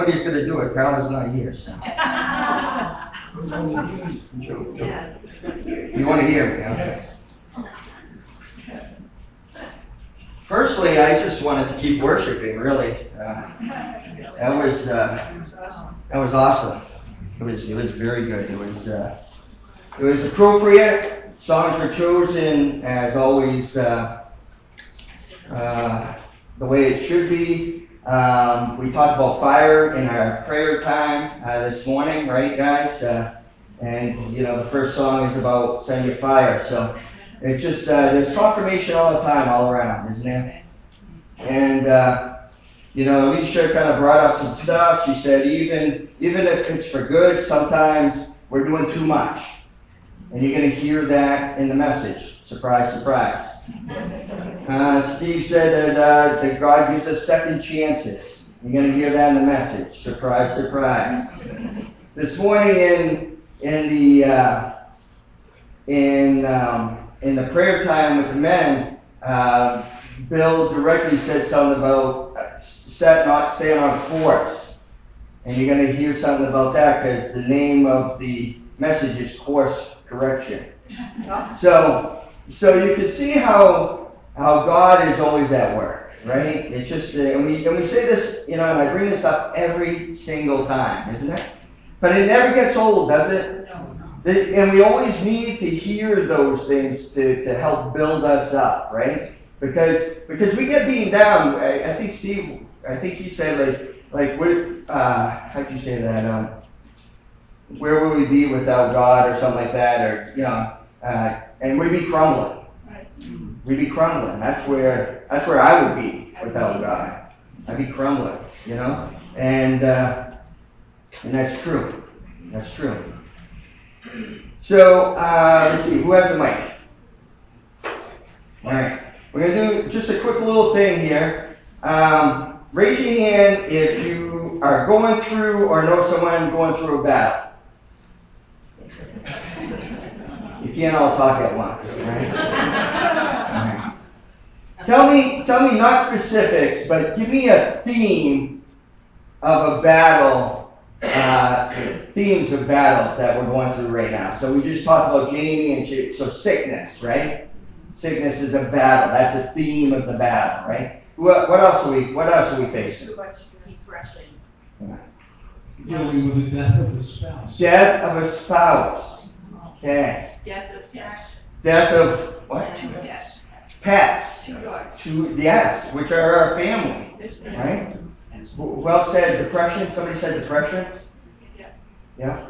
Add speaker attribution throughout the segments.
Speaker 1: somebody's going to do it. Carla's not here, so. You want to hear me, okay? Firstly, I just wanted to keep worshiping, really. That was awesome. It was very good. It was appropriate. Songs were chosen, as always, the way it should be. We talked about fire in our prayer time this morning, right, guys? And, the first song is about send your fire. So it's just, there's confirmation all the time, all around, isn't there? And, Alicia kind of brought up some stuff. She said, even if it's for good, sometimes we're doing too much. And you're going to hear that in the message. Surprise, surprise. Steve said that God gives us second chances. You're going to hear that in the message. Surprise, surprise. This morning in the prayer time with the men, Bill directly said something about not staying on course. And you're going to hear something about that because the name of the message is Course Correction. So you can see how God is always at work, right? It's just, and we say this, and I bring this up every single time, isn't it? But it never gets old, does it? No. And we always need to hear those things to help build us up, right? Because we get beaten down. I think Steve, he said like how'd you say that? Where will we be without God or something like that, or and we'd be crumbling. Right. We'd be crumbling. That's where I would be without God. I'd be crumbling, and that's true. That's true. So let's see, who has the mic? All right, we're gonna do just a quick little thing here. Raise your hand if you are going through or know someone going through a battle. You can't all talk at once, right? Tell me not specifics, but give me a theme of a battle, themes of battles that we're going through right now. So we just talked about Jamie and so sickness, right? Sickness is a battle. That's a theme of the battle, right? What else are we facing?
Speaker 2: Too much depression.
Speaker 3: Dealing with the death of a spouse.
Speaker 1: Death of a spouse. Okay.
Speaker 2: Death of pets.
Speaker 1: Death of what?
Speaker 2: Two pets.
Speaker 1: Pets.
Speaker 2: Two dogs.
Speaker 1: Yes, which are our family, right? Well said. Depression. Somebody said depression. Yeah.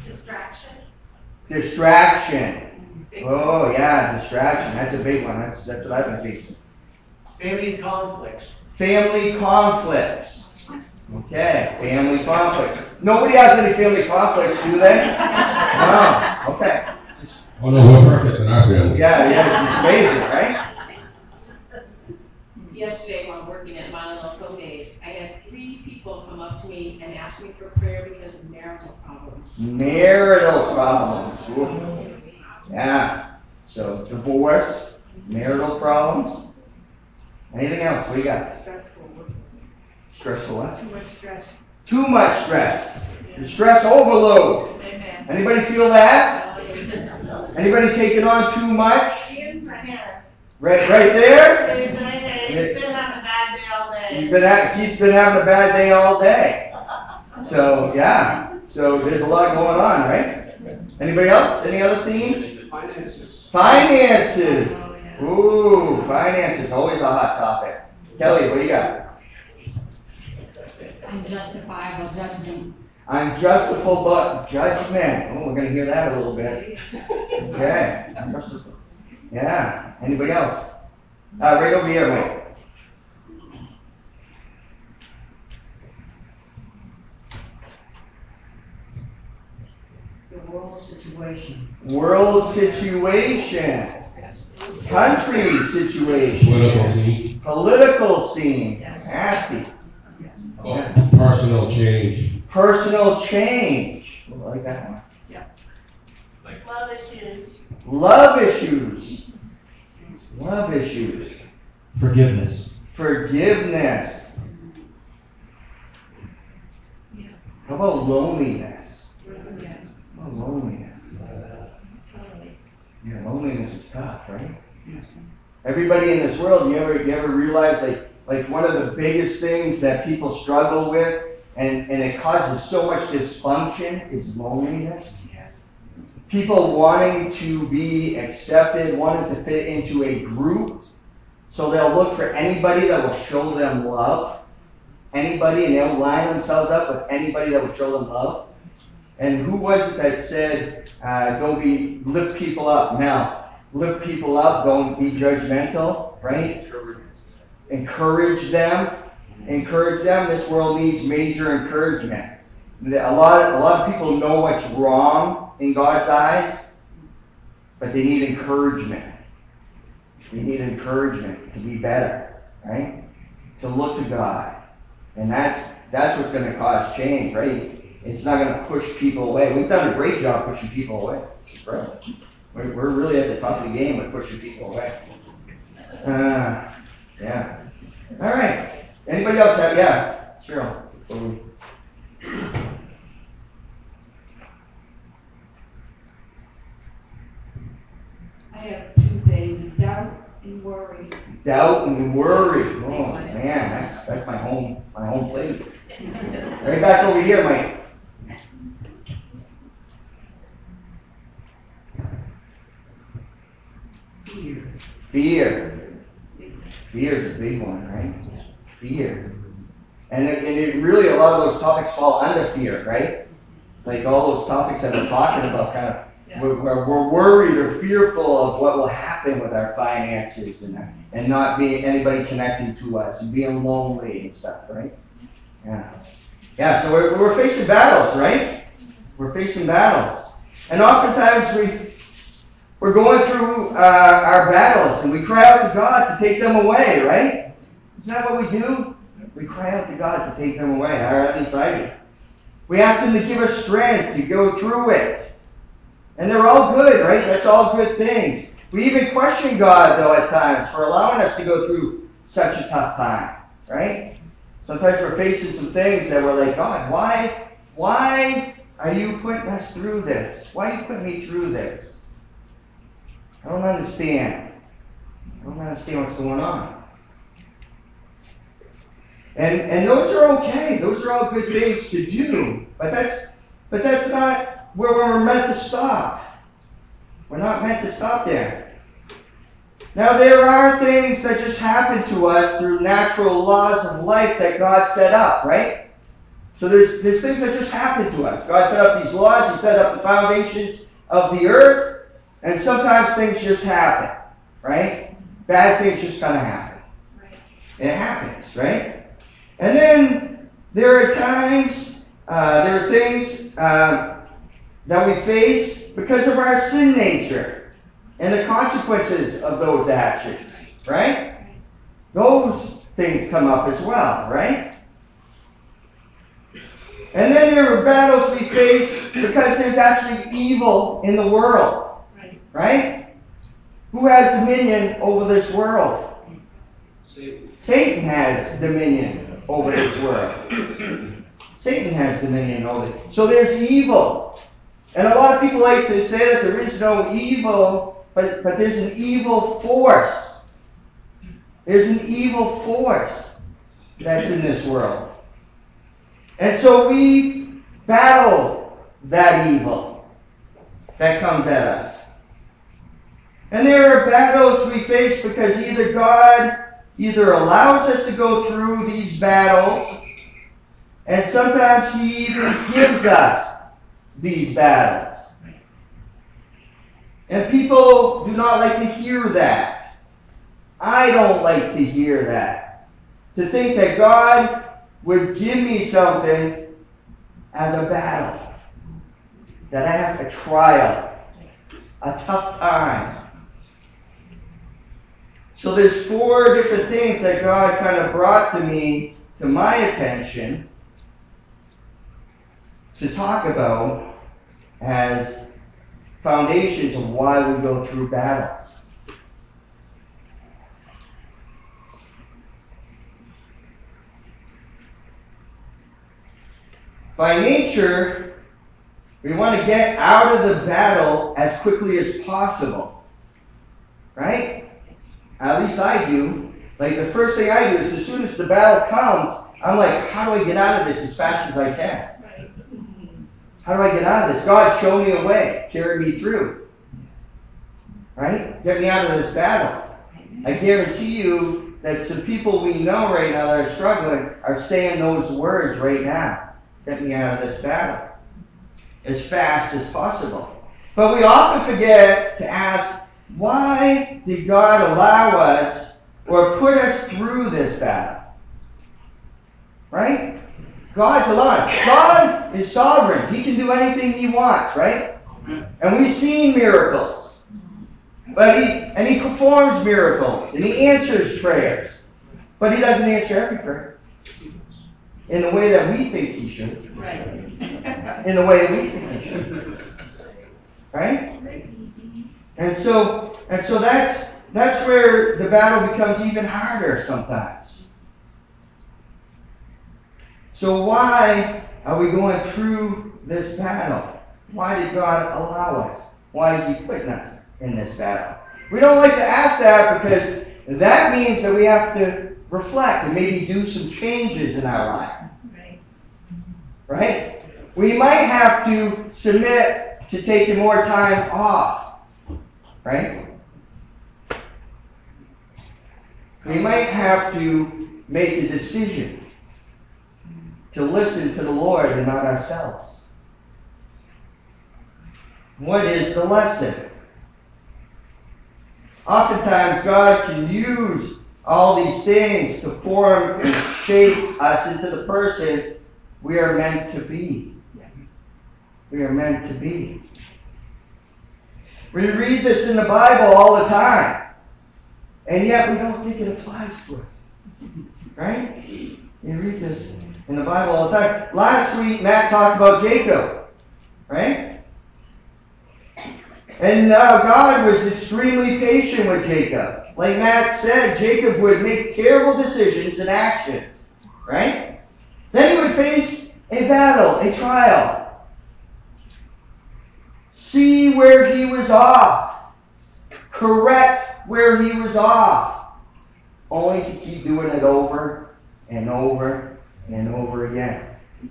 Speaker 1: Distraction. Oh yeah, distraction. That's a big one. That's what I've been facing.
Speaker 3: Family conflicts.
Speaker 1: Family conflicts. Okay, family conflicts. Nobody has any family conflicts, do they? No. Okay.
Speaker 4: Oh no, we're perfect in our family.
Speaker 1: Yeah, it's amazing, right?
Speaker 5: Yesterday, while working at Mile Pro Days, I had 3 people come up to me and ask me for prayer because of marital problems.
Speaker 1: Marital problems. Ooh. Yeah. So divorce, marital problems. Anything else? What do you got?
Speaker 2: Stressful.
Speaker 1: Stressful what?
Speaker 2: Too much stress.
Speaker 1: Too much stress. The stress overload.
Speaker 2: Amen.
Speaker 1: Anybody feel that? Anybody taking on too much? Right there?
Speaker 6: He's been having a bad day all day.
Speaker 1: He's been having a bad day all day. So, yeah. So there's a lot going on, right? Anybody else? Any other themes? Finances. Ooh, finances. Always a hot topic. Kelly, what do you got?
Speaker 7: Unjustifiable judgment.
Speaker 1: Unjustifiable judgment. Oh, we're going to hear that a little bit. Okay. Yeah. Anybody else? Right over here, Mike.
Speaker 7: The world situation.
Speaker 1: World situation. Country situation.
Speaker 4: Political scene.
Speaker 1: Political scene. Nasty.
Speaker 4: Oh, personal change.
Speaker 1: Personal change. I like that one.
Speaker 2: Yeah.
Speaker 6: Love issues.
Speaker 1: Love issues. Love issues.
Speaker 3: Forgiveness.
Speaker 1: Forgiveness. How about loneliness?
Speaker 2: Yeah.
Speaker 1: How about loneliness? Yeah, loneliness is tough, right? Everybody in this world, you ever realize like one of the biggest things that people struggle with and it causes so much dysfunction is loneliness. People wanting to be accepted, wanting to fit into a group, so they'll look for anybody that will show them love. Anybody, and they'll line themselves up with anybody that will show them love. And who was it that said, lift people up? Now, lift people up, don't be judgmental, right? Encourage them. Encourage them. This world needs major encouragement. A lot of people know what's wrong in God's eyes, but they need encouragement. They need encouragement to be better, right? To look to God. And that's what's going to cause change, right? It's not going to push people away. We've done a great job pushing people away. We're really at the top of the game with pushing people away. Yeah. All right. Anybody else have? Yeah. Cheryl.
Speaker 8: I have two things, doubt and worry.
Speaker 1: Doubt and worry. Oh man, that's my home plate. Right back over here, Mike. Fear. Fear is a big one, right? Fear. And it really, a lot of those topics fall under fear, right? Like all those topics that we're talking about, kind of, we're worried or fearful of what will happen with our finances and not being anybody connecting to us and being lonely and stuff, right? Yeah, so we're facing battles, right? We're facing battles. And oftentimes we're going through our battles and we cry out to God to take them away, right? Isn't that what we do? We cry out to God to take them away, our inside. We ask Him to give us strength to go through it. And they're all good, right? That's all good things. We even question God, though, at times for allowing us to go through such a tough time, right? Sometimes we're facing some things that we're like, God, why are you putting us through this? Why are you putting me through this? I don't understand. I don't understand what's going on. And those are okay. Those are all good things to do. But that's not where we're meant to stop. We're not meant to stop there. Now there are things that just happen to us through natural laws of life that God set up, right? So there's things that just happen to us. God set up these laws. He set up the foundations of the earth. And sometimes things just happen, right? Bad things just kind of happen.
Speaker 2: Right.
Speaker 1: It happens, right? And then there are times, there are things that we face because of our sin nature and the consequences of those actions, right? Those things come up as well, right? And then there are battles we face because there's actually evil in the world. Right? Who has dominion over this world? Satan has dominion over this world. Satan has dominion over it. So there's evil. And a lot of people like to say that there is no evil, but there's an evil force. There's an evil force that's in this world. And so we battle that evil that comes at us. And there are battles we face because either God allows us to go through these battles, and sometimes He even gives us these battles. And people do not like to hear that. I don't like to hear that. To think that God would give me something as a battle. That I have a trial, a tough time. So there's 4 different things that God kind of brought to my attention, to talk about as foundations of why we go through battles. by nature, we want to get out of the battle as quickly as possible. Right? At least I do. Like, the first thing I do is, as soon as the battle comes, I'm like, how do I get out of this as fast as I can? How do I get out of this? God, show me a way. Carry me through. Right? Get me out of this battle. I guarantee you that some people we know right now that are struggling are saying those words right now. Get me out of this battle as fast as possible. But we often forget to ask, why did God allow us or put us through this battle? Right? God's alive. God is sovereign. He can do anything he wants, right? And we've seen miracles. But he performs miracles. And he answers prayers. But he doesn't answer every prayer in the way that we think he should.
Speaker 8: Right.
Speaker 1: In the way we think he should. Right? And so that's where the battle becomes even harder sometimes. So why are we going through this battle? Why did God allow us? Why is he putting us in this battle? We don't like to ask that because that means that we have to reflect and maybe do some changes in our life. Right? We might have to submit to taking more time off. Right? We might have to make a decision to listen to the Lord and not ourselves. What is the lesson? Oftentimes, God can use all these things to form and shape us into the person we are meant to be. We are meant to be. We read this in the Bible all the time, and yet we don't think it applies to us. Right? You read this in the Bible all the time. Last week, Matt talked about Jacob. Right? And God was extremely patient with Jacob. Like Matt said, Jacob would make terrible decisions and actions. Right? Then he would face a battle, a trial. See where he was off. Correct where he was off. Only to keep doing it over and over and over again.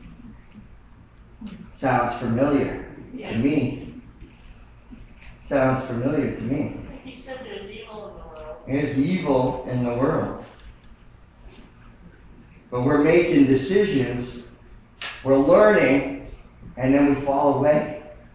Speaker 1: Sounds familiar to me. Sounds familiar to me.
Speaker 6: He said there's evil in the world.
Speaker 1: There's evil in the world. But we're making decisions, we're learning, and then we fall away.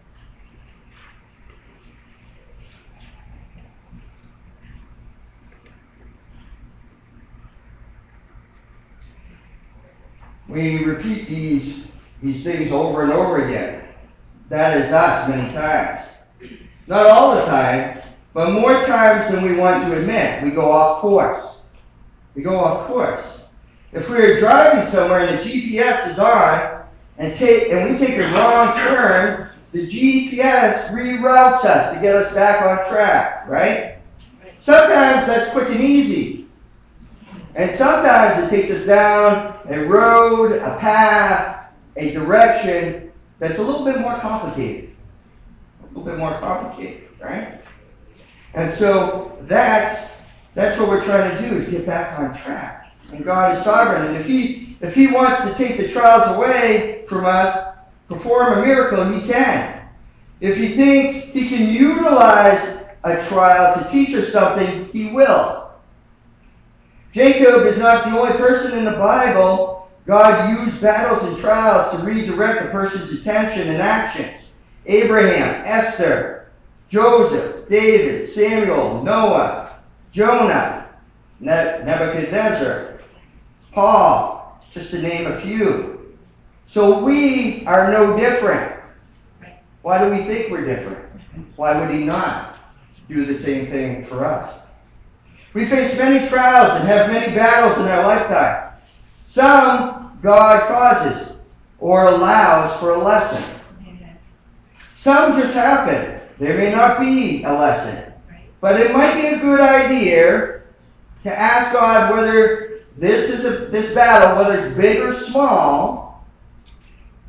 Speaker 1: We repeat these things over and over again. That is us many times. Not all the time, but more times than we want to admit. We go off course. We go off course. If we're driving somewhere and the GPS is on and we take a wrong turn, the GPS reroutes us to get us back on track, right? Sometimes that's quick and easy. And sometimes it takes us down a road, a path, a direction that's a little bit more complicated. A little bit more complicated, right? And so that's what we're trying to do, is get back on track. And God is sovereign. And if He wants to take the trials away from us, perform a miracle, He can. If He thinks He can utilize a trial to teach us something, He will. Jacob is not the only person in the Bible. God used battles and trials to redirect a person's attention and actions. Abraham, Esther, Joseph, David, Samuel, Noah, Jonah, Nebuchadnezzar, Paul, just to name a few. So we are no different. Why do we think we're different? Why would He not do the same thing for us? We face many trials and have many battles in our lifetime. Some God causes or allows for a lesson. Some just happen. There may not be a lesson. But it might be a good idea to ask God whether this battle, whether it's big or small,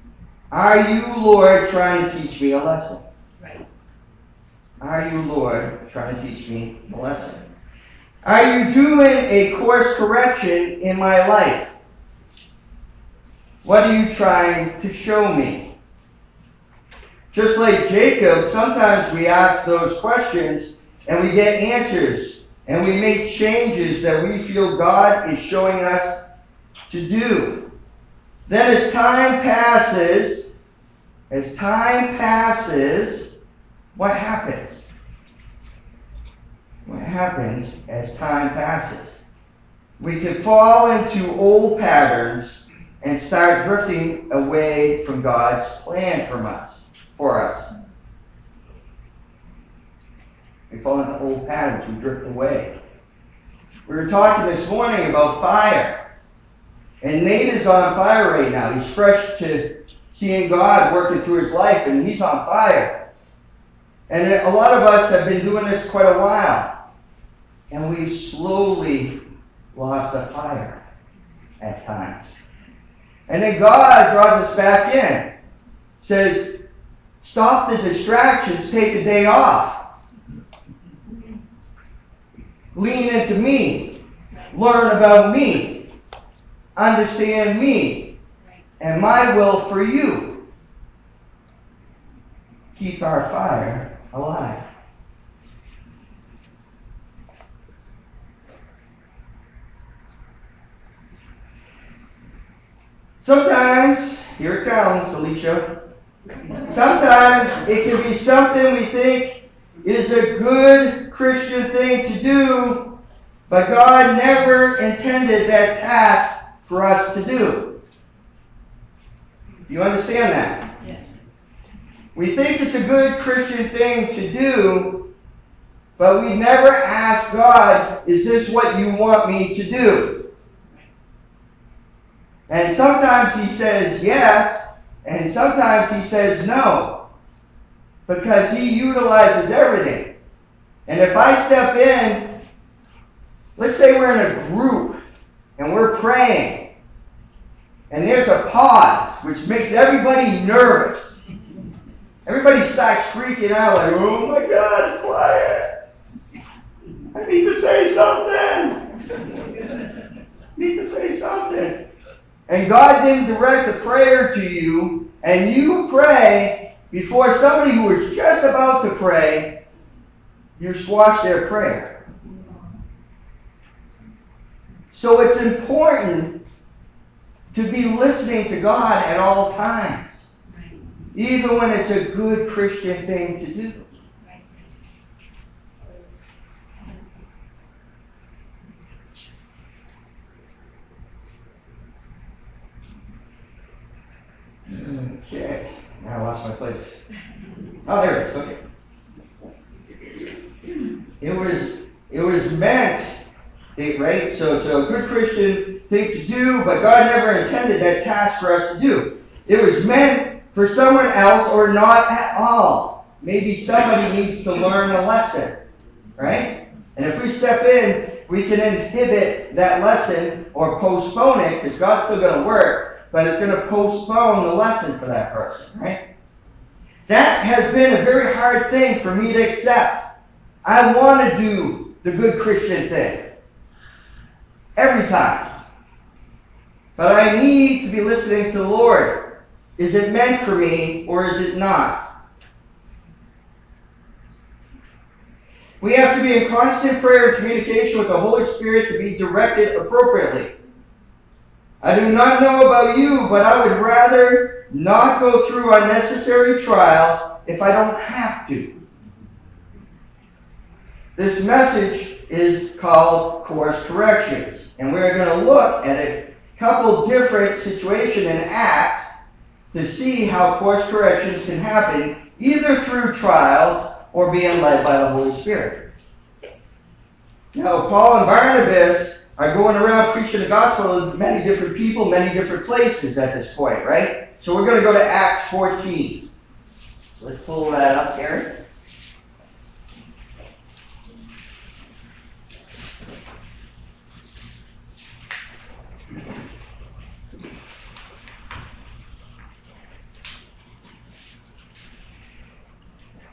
Speaker 1: Are you, Lord, trying to teach me a lesson?
Speaker 2: Right.
Speaker 1: Are you, Lord, trying to teach me a lesson? Are you doing a course correction in my life? What are you trying to show me? Just like Jacob, sometimes we ask those questions and we get answers and we make changes that we feel God is showing us to do. Then as time passes, what happens? What happens as time passes? We can fall into old patterns and start drifting away from God's plan for us. We fall into old patterns, we drift away. We were talking this morning about fire. And Nate is on fire right now. He's fresh to seeing God working through his life, and he's on fire. And a lot of us have been doing this quite a while. And we've slowly lost the fire at times. And then God draws us back in. Says, stop the distractions, take a day off. Lean into me. Learn about me. Understand me and my will for you. Keep our fire alive. Sometimes, here it comes, Alicia. Sometimes it can be something we think is a good Christian thing to do, but God never intended that task for us to do. You understand that?
Speaker 2: Yes.
Speaker 1: We think it's a good Christian thing to do, but we never ask God, is this what you want me to do? And sometimes he says yes, and sometimes he says no, because he utilizes everything. And if I step in, let's say we're in a group, and we're praying, and there's a pause, which makes everybody nervous. Everybody starts freaking out, like, oh my God, it's quiet. I need to say something. And God didn't direct a prayer to you, and you pray before somebody who was just about to pray, you squash their prayer. So it's important to be listening to God at all times, even when it's a good Christian thing to do. Okay, now I lost my place. Oh, there it is. Okay. It was meant. Right? So it's a good Christian thing to do, but God never intended that task for us to do. It was meant for someone else or not at all. Maybe somebody needs to learn a lesson. Right? And if we step in, we can inhibit that lesson or postpone it, because God's still going to work, but it's going to postpone the lesson for that person. Right? That has been a very hard thing for me to accept. I want to do the good Christian thing. Every time. But I need to be listening to the Lord. Is it meant for me or is it not? We have to be in constant prayer and communication with the Holy Spirit to be directed appropriately. I do not know about you, but I would rather not go through unnecessary trials if I don't have to. This message is called Course Corrections. And we're going to look at a couple different situations in Acts to see how course corrections can happen either through trials or being led by the Holy Spirit. Now, Paul and Barnabas are going around preaching the gospel to many different people, many different places at this point, right? So we're going to go to Acts 14. So let's pull that up, Gary.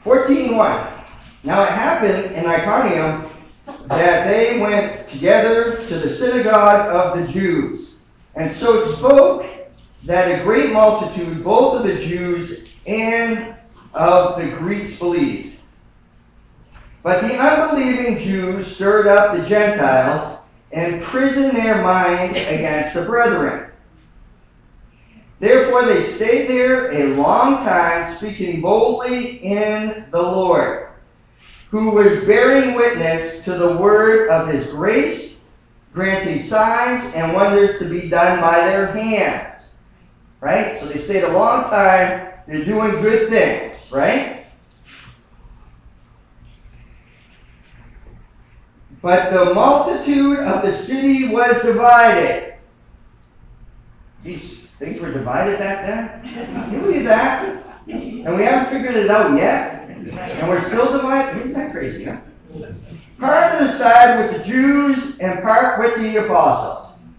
Speaker 1: 14:1. Now it happened in Iconium that they went together to the synagogue of the Jews, and so spoke that a great multitude, both of the Jews and of the Greeks, believed. But the unbelieving Jews stirred up the Gentiles and imprisoned their minds against the brethren. Therefore they stayed there a long time, speaking boldly in the Lord, who was bearing witness to the word of his grace, granting signs and wonders to be done by their hands. Right? So they stayed a long time. They're doing good things. Right? But the multitude of the city was divided. Geez, things were divided back then? Can you believe that? And we haven't figured it out yet? And we're still divided? Isn't that crazy, huh? Part to the side with the Jews and part with the apostles.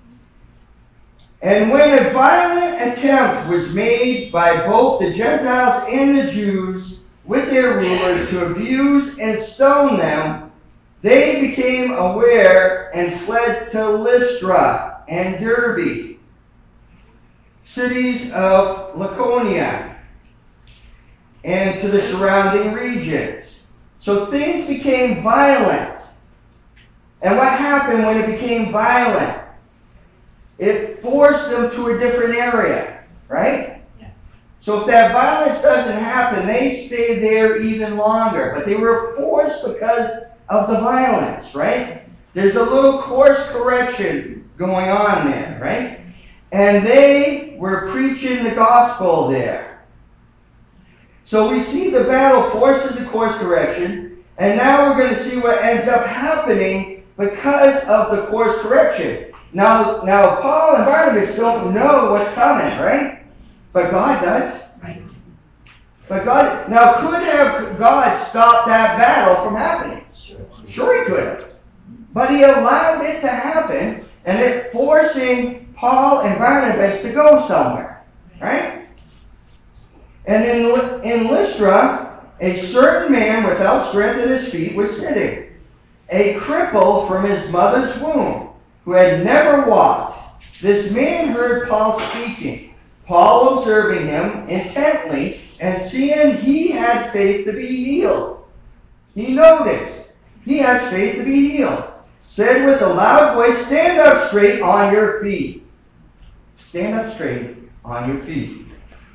Speaker 1: And when a violent attempt was made by both the Gentiles and the Jews with their rulers to abuse and stone them, they became aware and fled to Lystra and Derbe, cities of Lycaonia, and to the surrounding regions. So things became violent. And what happened when it became violent? It forced them to a different area, right?
Speaker 2: Yeah.
Speaker 1: So if that violence doesn't happen, they stay there even longer. But they were forced because of the violence, right? There's a little course correction going on there, right? And they were preaching the gospel there. So we see the battle forces the course correction, and now we're going to see what ends up happening because of the course correction. Now Paul and Barnabas don't know what's coming, right? But God does.
Speaker 2: Right.
Speaker 1: But God, now could have God stopped that battle from happening? Sure he could have. But he allowed it to happen, and it forcing Paul and Barnabas to go somewhere, right? And in Lystra, a certain man without strength in his feet was sitting, a cripple from his mother's womb, who had never walked. This man heard Paul speaking, Paul observing him intently, and seeing he had faith to be healed. He noticed he has faith to be healed. Said with a loud voice, stand up straight on your feet. Stand up straight on your feet.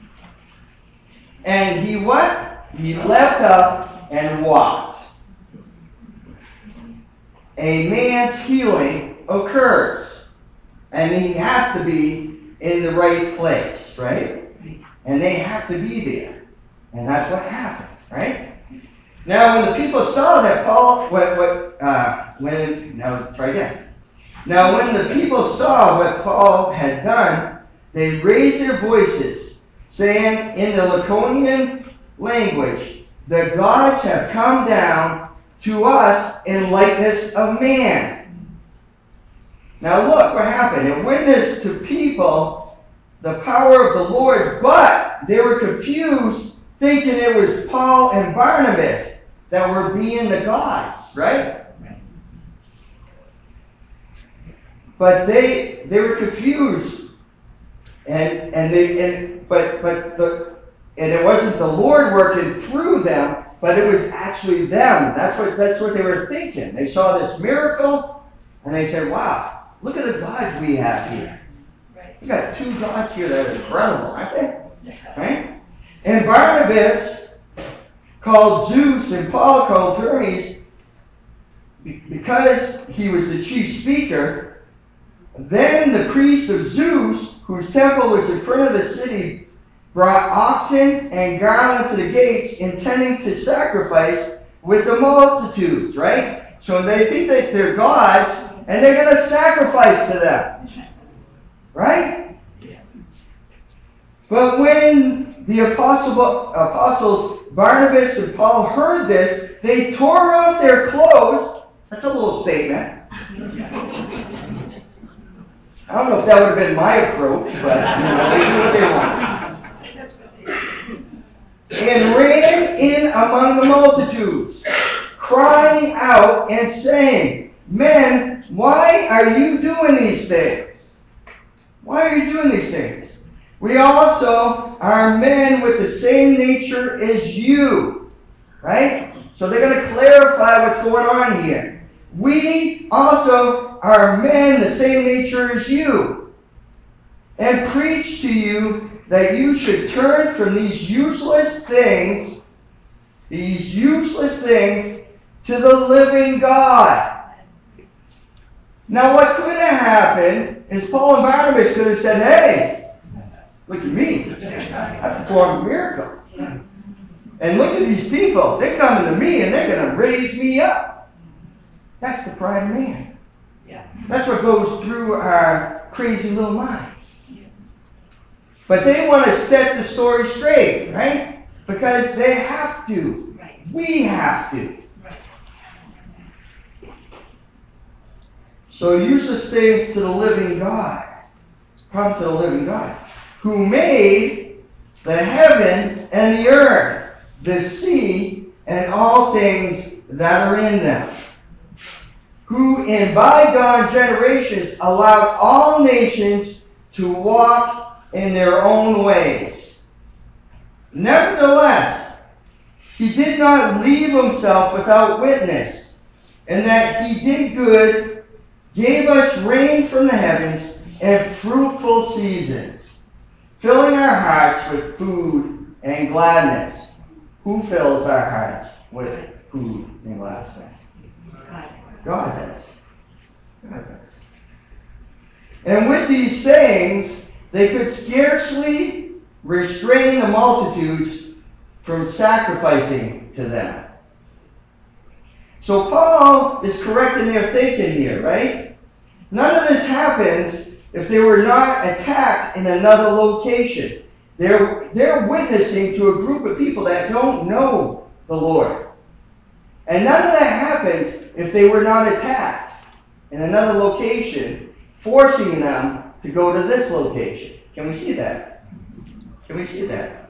Speaker 1: And he what? He leapt up and walked. A man's healing occurs. And he has to be in the right place, right? And they have to be there. And that's what happened, right? Now, when the people saw that Paul, Now, when the people saw what Paul had done, they raised their voices, saying in the Lycaonian language, the gods have come down to us in likeness of man. Now look what happened. It witnessed to people the power of the Lord, but they were confused, thinking it was Paul and Barnabas that were being the gods, right? But they were confused, and it wasn't the Lord working through them, but it was actually them. That's what they were thinking. They saw this miracle, and they said, "Wow, look at the gods we have here. We got two gods here that are incredible, aren't they?" Right? And Barnabas called Zeus and Paul called Hermes, because he was the chief speaker. Then the priest of Zeus, whose temple was in front of the city, brought oxen and garlands to the gates, intending to sacrifice with the multitudes, right? So they think that they're gods, and they're going to sacrifice to them. Right? But when the apostles Barnabas and Paul heard this, they tore off their clothes. That's a little statement. I don't know if that would have been my approach, but they do what they want. And ran in among the multitudes, crying out and saying, Men, why are you doing these things? Why are you doing these things? We also are men with the same nature as you. Right? So they're going to clarify what's going on here. We also are men the same nature as you, and preach to you that you should turn from these useless things to the living God. Now what could have happened is Paul and Barnabas could have said, hey, look at me. I performed a miracle. And look at these people. They're coming to me and they're going to raise me up. That's the pride of man. That's what goes through our crazy little minds. But they want to set the story straight, right? Because they have to. We have to. So useless things to the living God. Come to the living God, who made the heaven and the earth, the sea, and all things that are in them. Who in bygone generations allowed all nations to walk in their own ways. Nevertheless, he did not leave himself without witness, and that he did good, gave us rain from the heavens and fruitful seasons, filling our hearts with food and gladness. Who fills our hearts with food and gladness? God does. God does. And with these sayings, they could scarcely restrain the multitudes from sacrificing to them. So Paul is correcting their thinking here, right? None of this happens if they were not attacked in another location. They're witnessing to a group of people that don't know the Lord. And none of that happens if they were not attacked in another location, forcing them to go to this location. Can we see that? Can we see that?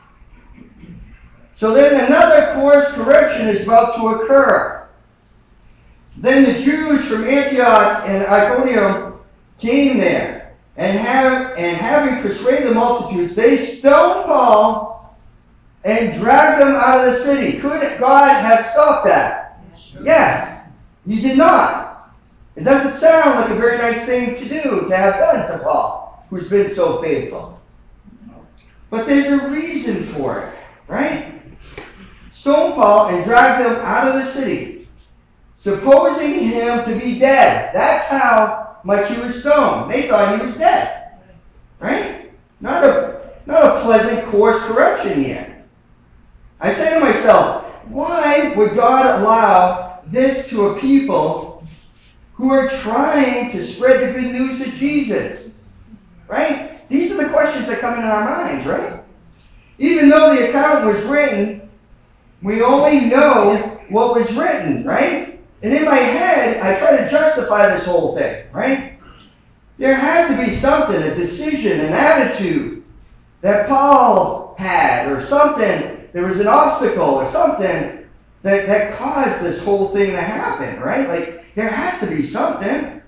Speaker 1: So then another course correction is about to occur. Then the Jews from Antioch and Iconium came there, and having persuaded the multitudes, they stoned Paul and dragged him out of the city. Could God have stopped that? Yes. He did not. It doesn't sound like a very nice thing to do, to have done to Paul, who's been so faithful. But there's a reason for it, right? Stone Paul and dragged him out of the city, supposing him to be dead. That's how much he was stoned. They thought he was dead, right? Not a pleasant course correction here. I say to myself, why would God allow this to a people who are trying to spread the good news of Jesus? Right? These are the questions that come in our minds, right? Even though the account was written, we only know what was written, right? And in my head, I try to justify this whole thing, right? There had to be something, a decision, an attitude that Paul had, or something. There was an obstacle or something that caused this whole thing to happen, right? Like, there has to be something.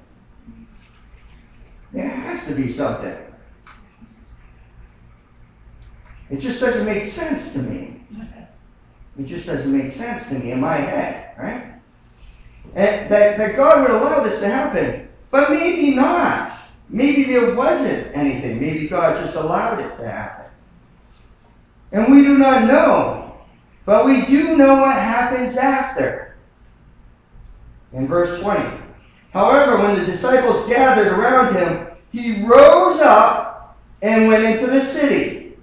Speaker 1: There has to be something. It just doesn't make sense to me. It just doesn't make sense to me in my head, right? And that God would allow this to happen. But maybe not. Maybe there wasn't anything. Maybe God just allowed it to happen. And we do not know. But we do know what happens after. In verse 20. However, when the disciples gathered around him, he rose up and went into the city.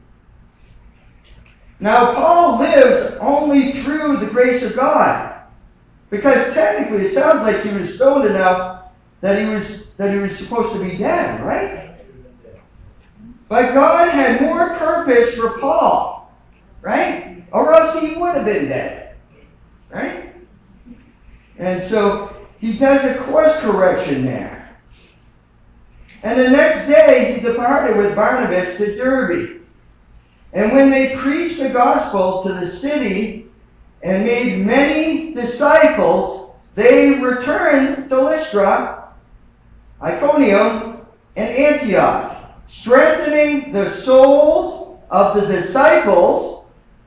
Speaker 1: Now, Paul lives only through the grace of God. Because technically, it sounds like he was stoned enough that he was supposed to be dead, right? But God had more purpose for Paul, right? Or else he would have been dead, right? And so he does a course correction there. And the next day he departed with Barnabas to Derbe. And when they preached the gospel to the city and made many disciples, they returned to Lystra, Iconium, and Antioch, strengthening the souls of the disciples,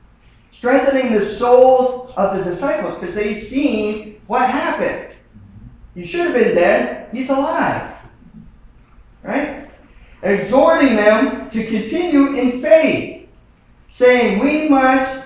Speaker 1: because they seen what happened. He should have been dead. He's alive. Right? Exhorting them to continue in faith, saying, we must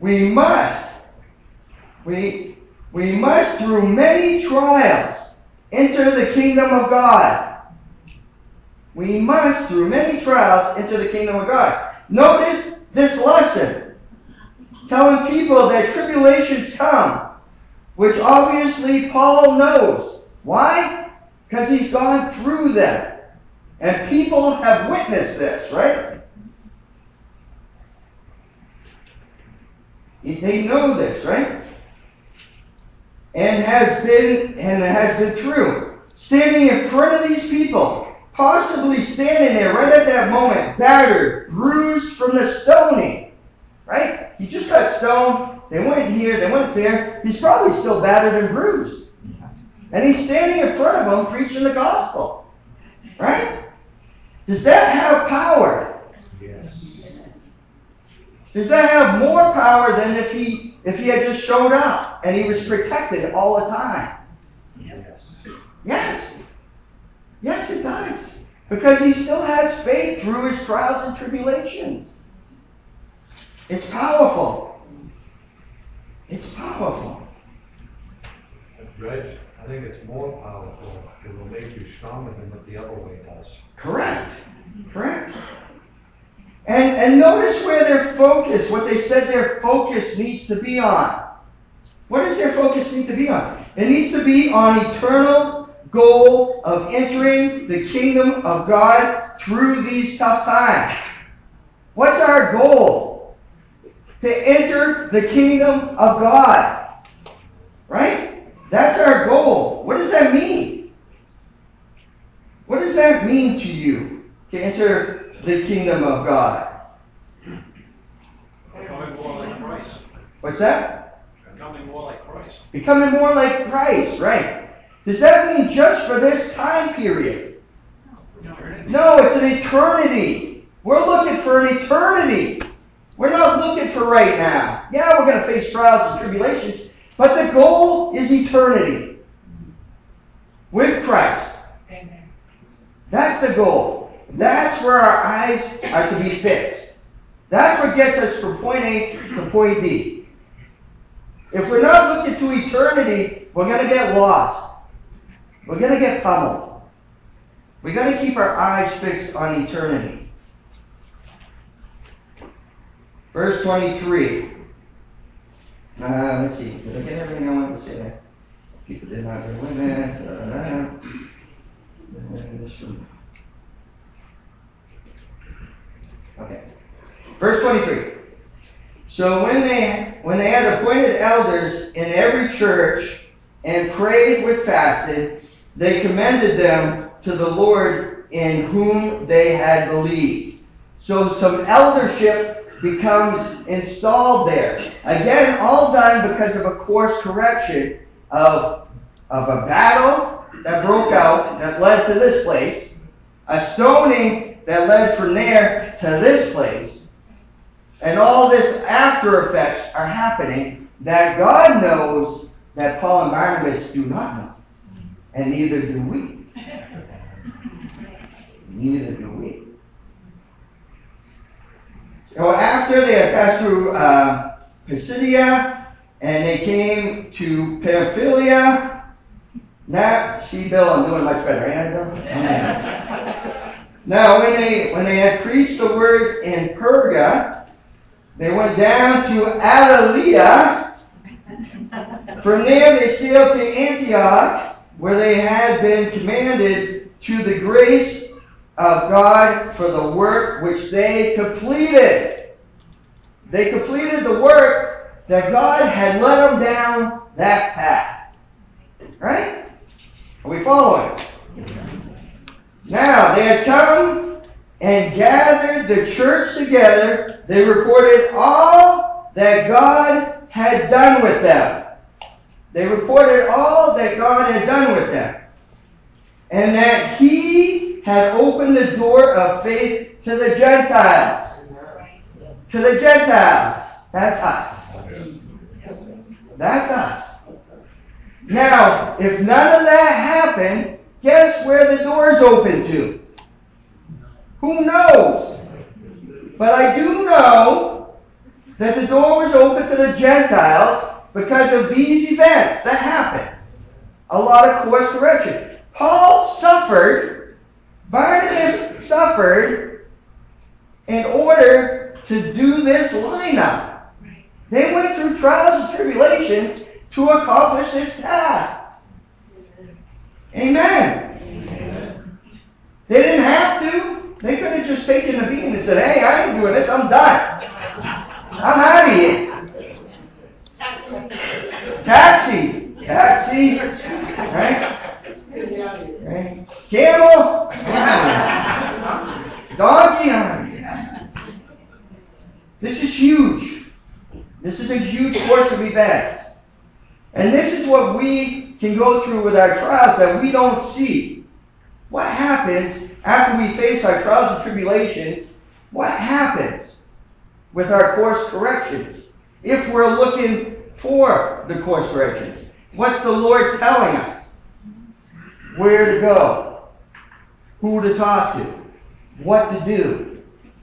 Speaker 1: through many trials enter the kingdom of God. We must through many trials enter the kingdom of God. Notice this lesson, telling people that tribulations come, which obviously Paul knows. Why? Because he's gone through them. And people have witnessed this, right? They know this, right? And has been true. Standing in front of these people, possibly standing there right at that moment, battered, bruised from the stoning, right? He just got stoned. They went here, they went there. He's probably still battered and bruised. And he's standing in front of them preaching the gospel, right? Does that have power?
Speaker 3: Yes.
Speaker 1: Does that have more power than if he had just showed up and he was protected all the time?
Speaker 3: Yes.
Speaker 1: Yes. Yes, it does. Because he still has faith through his trials and tribulations. It's powerful. It's powerful.
Speaker 9: Reg, I think it's more powerful. It will make you stronger than what the other way does.
Speaker 1: Correct. And notice where their focus, what they said their focus needs to be on. What does their focus need to be on? It needs to be on eternal goal of entering the kingdom of God through these tough times. What's our goal? To enter the kingdom of God. Right? That's our goal. What does that mean? What does that mean to you, to enter the kingdom of God?
Speaker 3: Becoming more like Christ.
Speaker 1: What's that?
Speaker 3: Becoming more like Christ.
Speaker 1: Becoming more like Christ, right? Does that mean just for this time period? No, it's an eternity. We're looking for an eternity. We're not looking for right now. Yeah, we're going to face trials and tribulations, but the goal is eternity with Christ.
Speaker 2: Amen.
Speaker 1: That's the goal. That's where our eyes are to be fixed. That's what gets us from point A to point B. If we're not looking to eternity, we're going to get lost. We're going to get pummeled. We've got to keep our eyes fixed on eternity. Verse 23. Let's see. Did I get everything I wanted to say there? People did not bear witness. Okay. Verse 23. So when they had appointed elders in every church and prayed with fasted, they commended them to the Lord in whom they had believed. So some eldership becomes installed there. Again, all done because of a course correction of a battle that broke out that led to this place, a stoning that led from there to this place, and all this after effects are happening that God knows that Paul and Barnabas do not know. And neither do we. Neither do we. So after they had passed through Pisidia, and they came to Pamphylia. Now, see, Bill, I'm doing much better, ain't I, Bill? Yeah. Now, when they had preached the word in Perga, they went down to Attalia. From there, they sailed to Antioch, where they had been commanded to the grace of God for the work which they completed. They completed the work that God had led them down that path. Right? Are we following? Now, they had come and gathered the church together. They reported all that God had done with them. They reported all that God had done with them. And that he had opened the door of faith to the Gentiles. To the Gentiles. That's us. That's us. Now, if none of that happened, guess where the door's open to? Who knows? But I do know that the door was open to the Gentiles because of these events that happened. A lot of course correction. Paul suffered, Barnabas suffered in order to do this lineup. They went through trials and tribulations to accomplish this task. Amen. They didn't have to. They could have just taken the beating and said, hey, I ain't doing this, I'm done. I'm out of here. Taxi. Right? Right? Camel. Donkey. This is huge. This is a huge course of events. And this is what we can go through with our trials that we don't see. What happens after we face our trials and tribulations? What happens with our course corrections? If we're looking for the course corrections, what's the Lord telling us? Where to go? Who to talk to? What to do?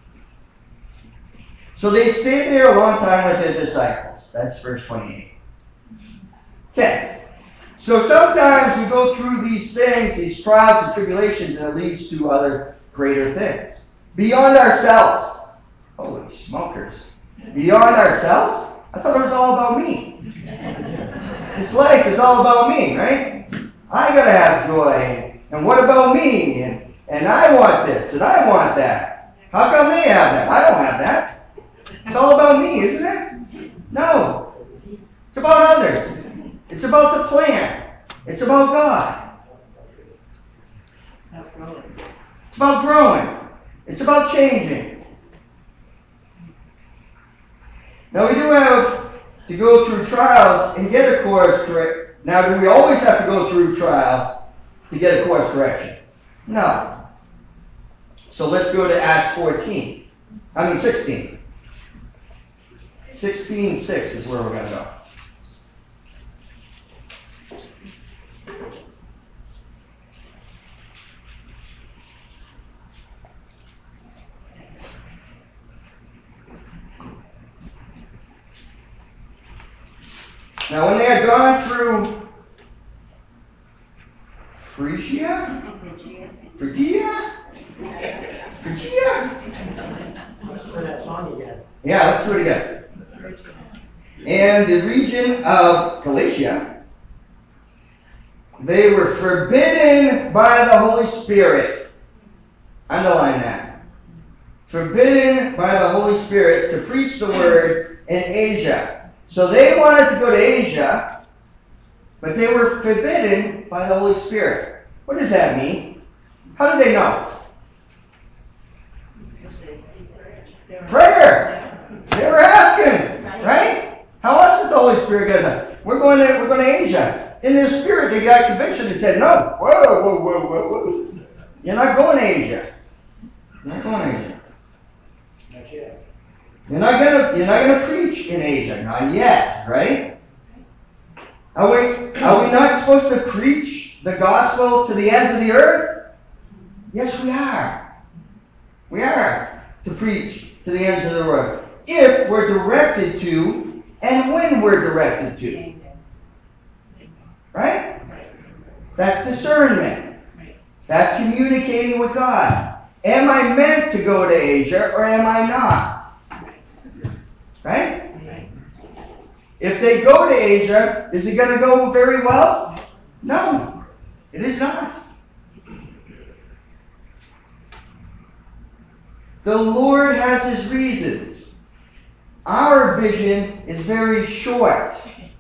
Speaker 1: So they stayed there a long time with their disciples. That's verse 28. Okay. So sometimes we go through these things, these trials and tribulations, and it leads to other greater things. Beyond ourselves. Holy smokers. Beyond ourselves? I thought it was all about me. This life is all about me, right? I gotta have joy. And what about me? And I want this, and I want that. How come they have that? I don't have that. It's all about me, isn't it? No. It's about others. It's about the plan. It's about God. It's about growing. It's about changing. Now we do have to go through trials and get a course correct. Now, do we always have to go through trials to get a course correction? No. So let's go to Acts 16. 16:6 is where we're going to go. Now, when they had gone through Phrygia? Yeah, let's do it again. And the region of Galatia, they were forbidden by the Holy Spirit. Underline that. Forbidden by the Holy Spirit to preach the word in Asia. So they wanted to go to Asia, but they were forbidden by the Holy Spirit. What does that mean? How did they know? Prayer. They were asking, right? How else is the Holy Spirit going to? We're going to Asia. In their spirit, they got conviction and said, "No, whoa. You're not going to Asia. You're not going to Asia. You're not gonna preach in Asia, not yet, right? Are we not supposed to preach the gospel to the ends of the earth? Yes, we are. We are to preach to the ends of the earth if we're directed to and when we're directed to. Right? That's discernment. That's communicating with God. Am I meant to go to Asia or am I not? Right? If they go to Asia, is it going to go very well? No, it is not. The Lord has His reasons. Our vision is very short.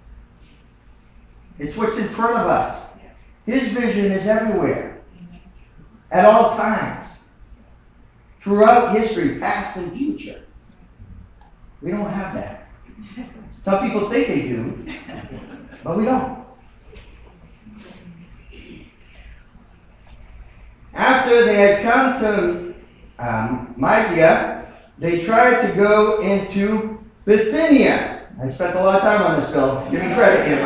Speaker 1: It's what's in front of us. His vision is everywhere, at all times, throughout history, past and future. We don't have that. Some people think they do, but we don't. After they had come to Mysia, they tried to go into Bithynia. I spent a lot of time on this, Bill. Give me credit here,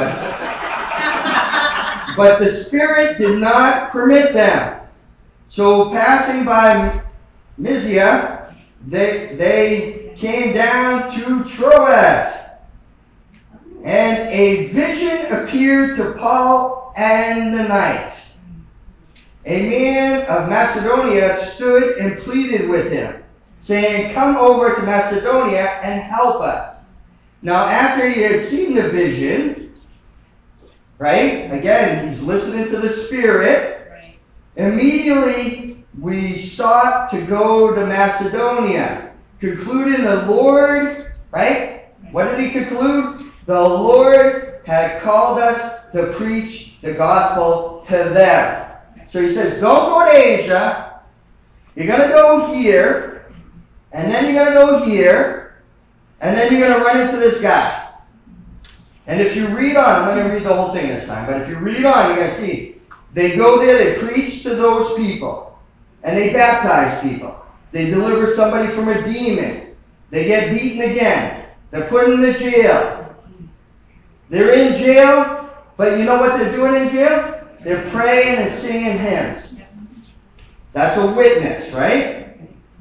Speaker 1: but the Spirit did not permit them. So passing by Mysia, they came down to Troas. And a vision appeared to Paul and the night. A man of Macedonia stood and pleaded with him, saying, "Come over to Macedonia and help us." Now, after he had seen the vision, right? Again, he's listening to the Spirit.
Speaker 2: Right.
Speaker 1: Immediately, we sought to go to Macedonia, concluding the Lord, right? What did he conclude? The Lord had called us to preach the gospel to them. So he says, don't go to Asia. You're going to go here, and then you're going to go here, and then you're going to run into this guy. And if you read on, I'm not going to read the whole thing this time, but if you read on, you're going to see, they go there, they preach to those people, and they baptize people. They deliver somebody from a demon. They get beaten again. They're put in the jail. They're in jail, but you know what they're doing in jail? They're praying and singing hymns. That's a witness, right?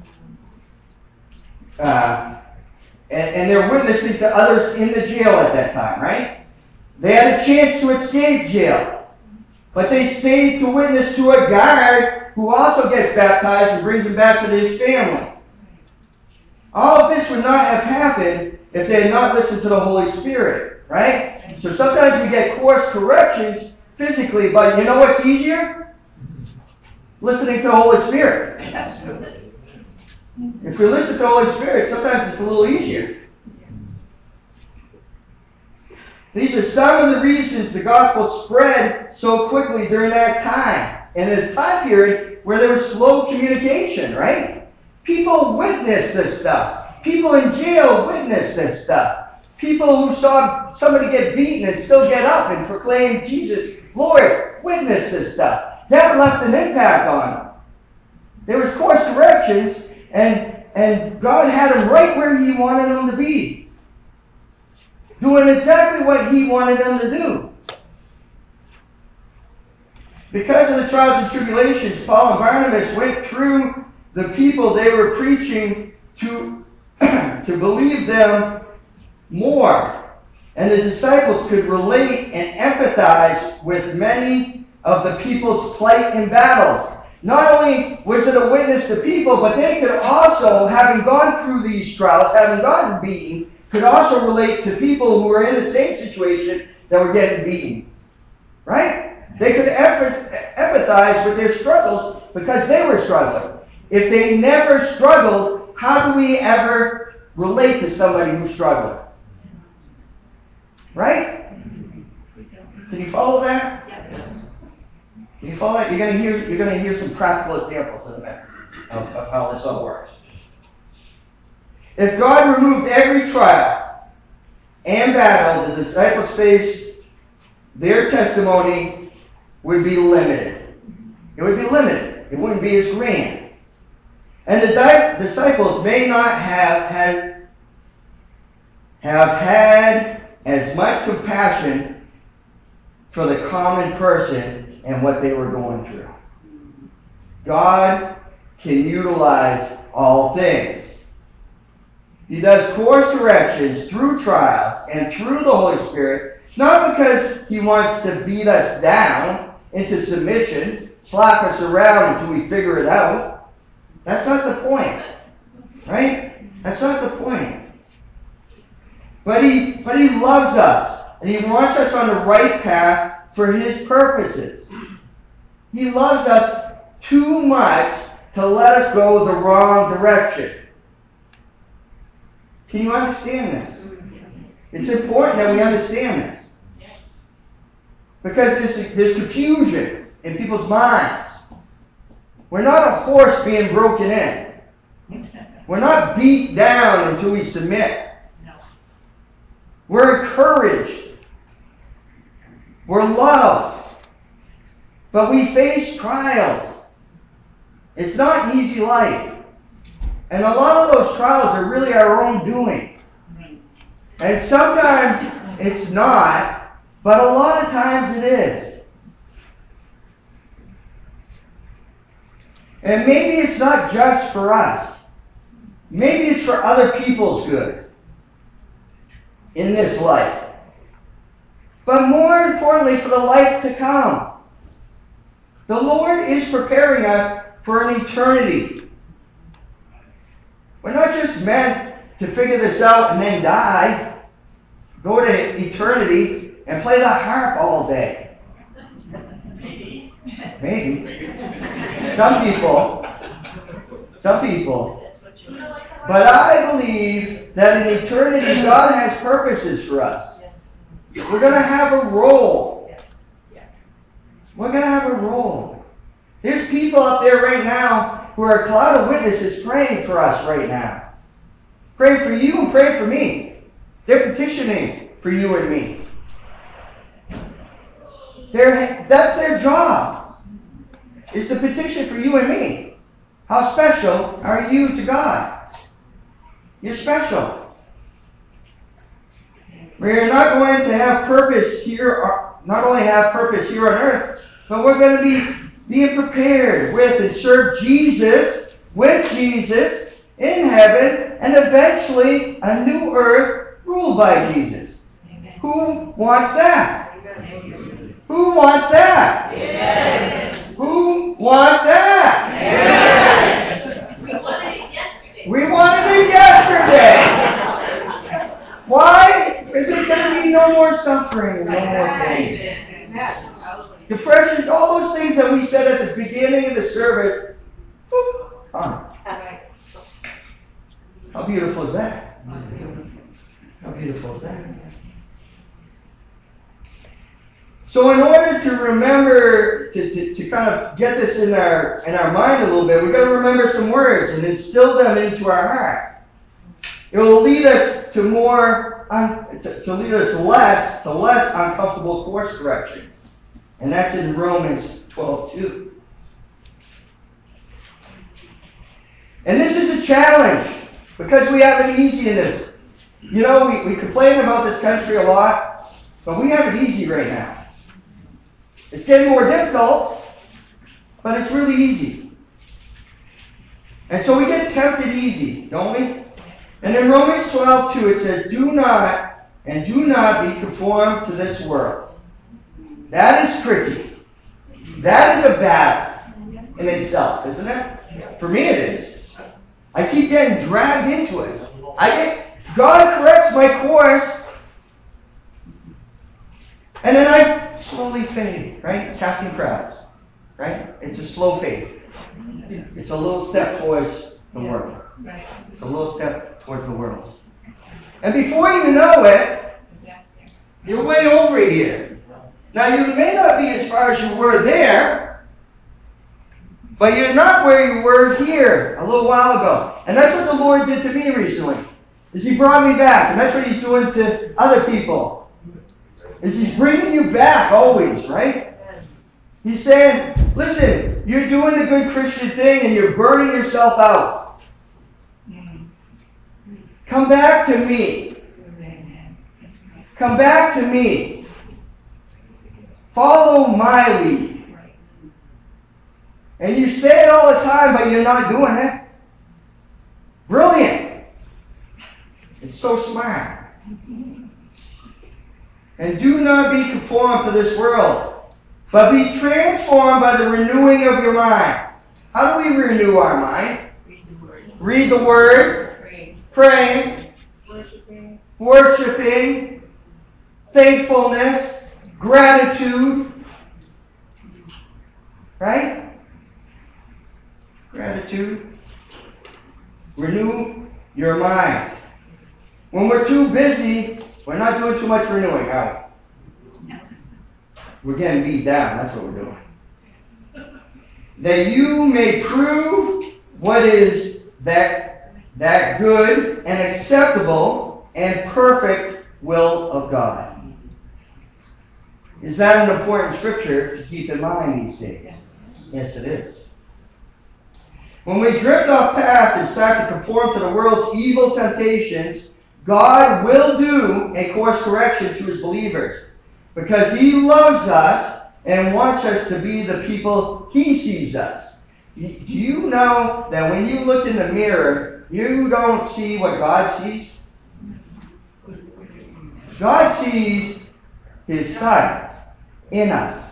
Speaker 1: And they're witnessing to others in the jail at that time, right? They had a chance to escape jail, but they stayed to witness to a guard who also gets baptized and brings him back to his family. All of this would not have happened if they had not listened to the Holy Spirit, right? So sometimes we get course corrections physically, but you know what's easier? Listening to the Holy Spirit.
Speaker 2: Absolutely.
Speaker 1: If we listen to the Holy Spirit, sometimes it's a little easier. These are some of the reasons the gospel spread so quickly during that time. And in a time period where there was slow communication, right? People witnessed this stuff. People in jail witnessed this stuff. People who saw somebody get beaten and still get up and proclaim Jesus, Lord, witness this stuff. That left an impact on them. There was course corrections, and God had them right where He wanted them to be, doing exactly what He wanted them to do. Because of the trials and tribulations, Paul and Barnabas went through the people they were preaching to believe them more. And the disciples could relate and empathize with many of the people's plight in battles. Not only was it a witness to people, but they could also, having gone through these trials, having gotten beaten, could also relate to people who were in the same situation that were getting beaten. Right? They could empathize with their struggles because they were struggling. If they never struggled, how do we ever relate to somebody who's struggling? Right? Can you follow that?
Speaker 2: Yes.
Speaker 1: Can you follow that? You're gonna hear some practical examples in a minute of how this all works. If God removed every trial and battle the disciples faced, their testimony would be limited. It would be limited. It wouldn't be as grand. And the disciples may not have had as much compassion for the common person and what they were going through. God can utilize all things. He does course corrections through trials and through the Holy Spirit, not because He wants to beat us down into submission, slap us around until we figure it out. That's not the point. Right? That's not the point. But he loves us, and He wants us on the right path for His purposes. He loves us too much to let us go the wrong direction. Can you understand this? It's important that we understand this. Because there's confusion in people's minds. We're not a horse being broken in. We're not beat down until we submit. We're encouraged. We're loved. But we face trials. It's not an easy life. And a lot of those trials are really our own doing. And sometimes it's not, but a lot of times it is. And maybe it's not just for us. Maybe it's for other people's good in this life. But more importantly, for the life to come. The Lord is preparing us for an eternity. We're not just meant to figure this out and then die, go to eternity, and play the harp all day. Maybe. Some people. But I believe that in eternity, God has purposes for us. We're going to have a role. We're going to have a role. There's people up there right now who are a cloud of witnesses praying for us right now. Praying for you and praying for me. They're petitioning for you and me. That's their job. Is to petition for you and me. How special are you to God? You're special. We're not going to have purpose here, or not only have purpose here on earth, but we're going to be being prepared with and serve Jesus, with Jesus, in heaven, and eventually a new earth ruled by Jesus. Amen. Who wants that? Amen. Who wants that? Yes. Who wants that?
Speaker 2: Yes. We wanted it yesterday.
Speaker 1: We wanted it yesterday. Why? Because there's going to be no more suffering and no more pain. Depression, all those things that we said at the beginning of the service. Gone. How beautiful is that? How beautiful is that? So in order to remember, to kind of get this in our mind a little bit, we've got to remember some words and instill them into our heart. It will lead us to less uncomfortable course correction. And that's in Romans 12:2. And this is a challenge because we have it easy in this. You know, we complain about this country a lot, but we have it easy right now. It's getting more difficult, but it's really easy. And so we get tempted easy, don't we? And in Romans 12:2 it says, do not be conformed to this world. That is tricky. That is a battle in itself, isn't it? For me it is. I keep getting dragged into it. God corrects my course, and then I slowly fade, right? Casting crowds, right? It's a slow fade. It's a little step towards the world. It's a little step towards the world. And before you know it, you're way over here. Now, you may not be as far as you were there, but you're not where you were here a little while ago. And that's what the Lord did to me recently, is He brought me back. And that's what He's doing to other people, is He's bringing you back always, right? He's saying, listen, you're doing the good Christian thing and you're burning yourself out. Come back to me. Come back to me. Follow my lead. And you say it all the time, but you're not doing it. Brilliant. It's so smart. And do not be conformed to this world, but be transformed by the renewing of your mind. How do we renew our mind? Read the Word. Praying. Worshiping. Thankfulness. Gratitude. Right? Gratitude. Renew your mind. When we're too busy, we're not doing too much renewing, are we? We're getting beat down. That's what we're doing. That you may prove what is that good and acceptable and perfect will of God. Is that an important scripture to keep in mind these days? Yes, it is. When we drift off path and start to conform to the world's evil temptations, God will do a course correction to his believers because he loves us and wants us to be the people he sees us. Do you know that when you look in the mirror, you don't see what God sees? God sees his Son in us.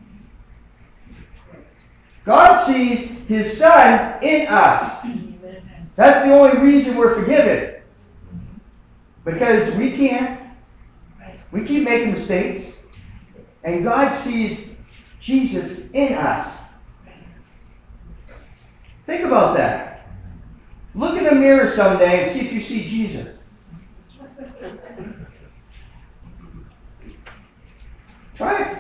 Speaker 1: God sees his Son in us. That's the only reason we're forgiven. Because we can't. We keep making mistakes. And God sees Jesus in us. Think about that. Look in the mirror someday and see if you see Jesus. Try it.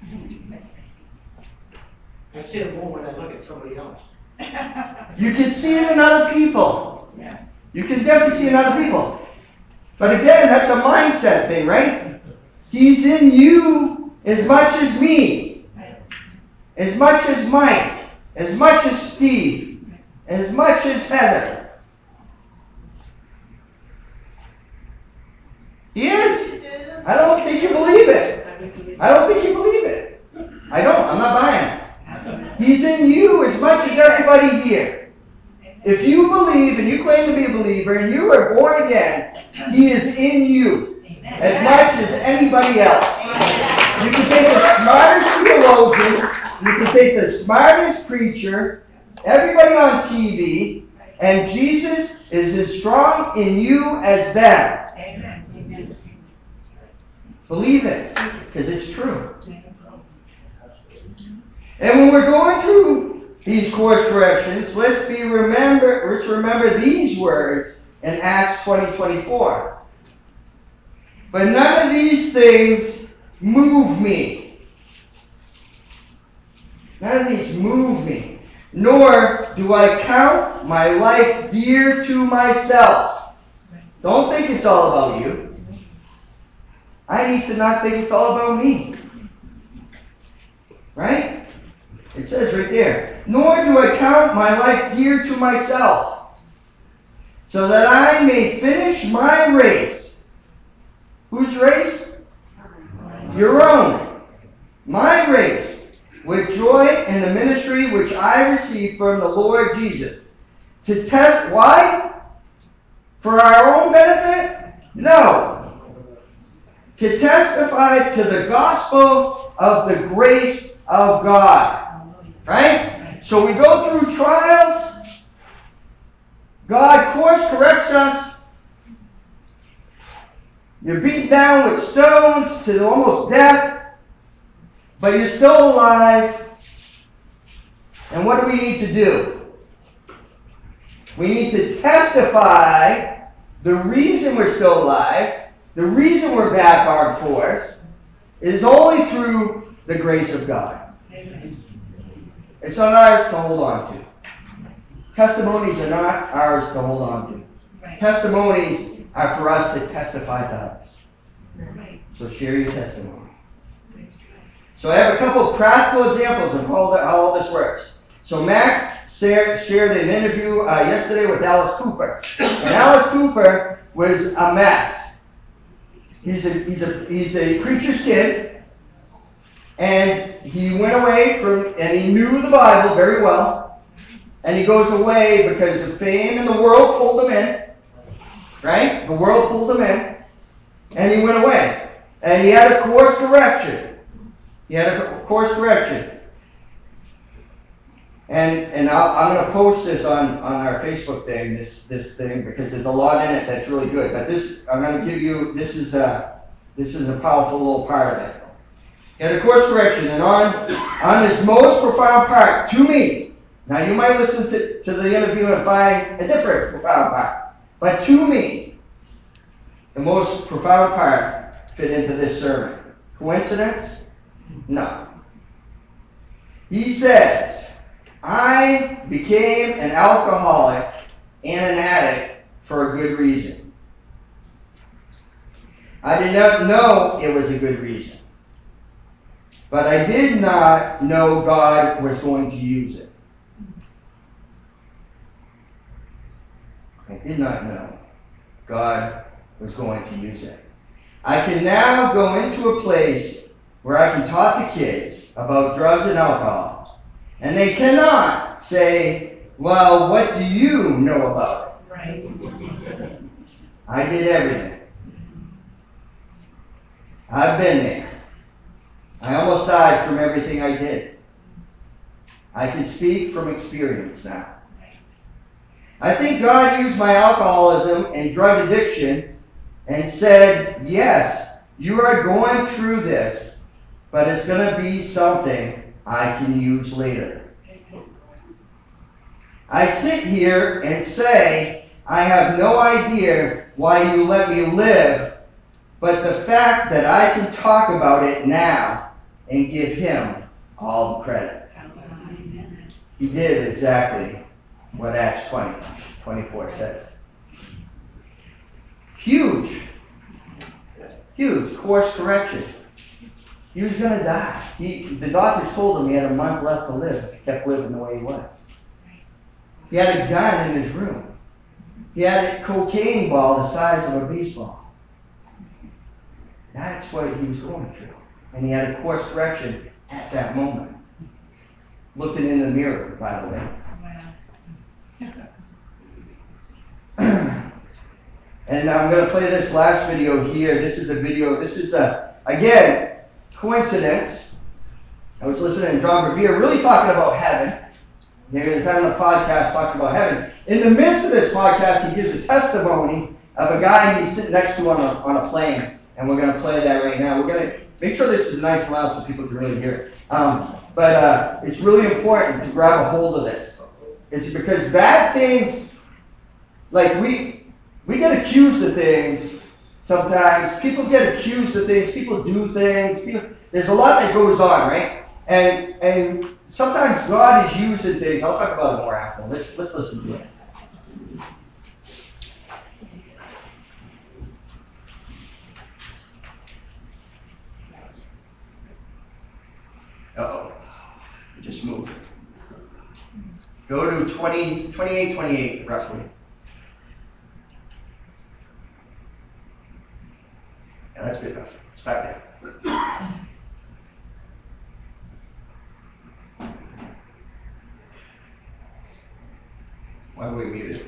Speaker 6: I see it more when I look at somebody else.
Speaker 1: You can see it in other people.
Speaker 7: Yes.
Speaker 1: You can definitely see it in other people. But again, that's a mindset thing, right? He's in you as much as me, as much as Mike, as much as Steve, as much as Heather. He is. I don't think you believe it. I don't think you believe it. I don't. I'm not buying it. He's in you as much as everybody here. If you believe and you claim to be a believer and you are born again, he is in you as much as anybody else. You can take the smartest theologian, you can take the smartest preacher, everybody on TV, and Jesus is as strong in you as them. Believe it, because it's true. And when we're going through these course corrections, let's remember these words in Acts 20:24. But none of these things move me. None of these move me. Nor do I count my life dear to myself. Don't think it's all about you. I need to not think it's all about me. Right? It says right there, nor do I count my life dear to myself, so that I may finish my race. Whose race? Your own. My race, with joy in the ministry which I received from the Lord Jesus. To test, why? For our own benefit? No. To testify to the gospel of the grace of God. Right? So we go through trials. God course corrects us. You're beaten down with stones to almost death. But you're still alive. And what do we need to do? We need to testify the reason we're still alive, the reason we're back on course, is only through the grace of God. It's not ours to hold on to. Testimonies are not ours to hold on to. Testimonies are for us to testify to others. So share your testimony. So I have a couple of practical examples of how all this works. So Mac shared an interview yesterday with Alice Cooper. And Alice Cooper was a mess. He's a preacher's kid. And he went away and he knew the Bible very well. And he goes away because of fame and the world pulled him in. Right? The world pulled him in. And he went away. And he had a course correction. And I'm going to post this on our Facebook thing, this thing, because there's a lot in it that's really good. But I'm going to give you, this is a powerful little part of it. And a course correction, and on this most profound part, to me, now you might listen to the interview and find a different profound part, but to me, the most profound part fit into this sermon. Coincidence? No. He says, I became an alcoholic and an addict for a good reason. I did not know it was a good reason. But I did not know God was going to use it. I did not know God was going to use it. I can now go into a place where I can talk to kids about drugs and alcohol, and they cannot say, well, what do you know about it?
Speaker 8: Right.
Speaker 1: I did everything. I've been there. I almost died from everything I did. I can speak from experience now. I think God used my alcoholism and drug addiction and said, yes, you are going through this, but it's going to be something I can use later. I sit here and say, I have no idea why you let me live, but the fact that I can talk about it now and give him all the credit. He did exactly what Acts 20:24 says. Huge course correction. He was going to die. The doctors told him he had a month left to live if he kept living the way he was. He had a gun in his room. He had a cocaine ball the size of a baseball. That's what he was going through. And he had a course correction at that moment. Looking in the mirror, by the way. And I'm going to play this last video here. This is a video. This is, again, coincidence. I was listening to John Bevere really talking about heaven. He was having a podcast talking about heaven. In the midst of this podcast, he gives a testimony of a guy he's sitting next to on a plane. And we're going to play that right now. We're going to make sure this is nice and loud so people can really hear it. But it's really important to grab a hold of this. It's because bad things, like we get accused of things sometimes. People get accused of things. People do things. There's a lot that goes on, right? And sometimes God is using things. I'll talk about it more after. Let's listen to it. Uh-oh. Just moved. Go to 28, roughly. Yeah, that's good enough. Stop there. Why are we muted?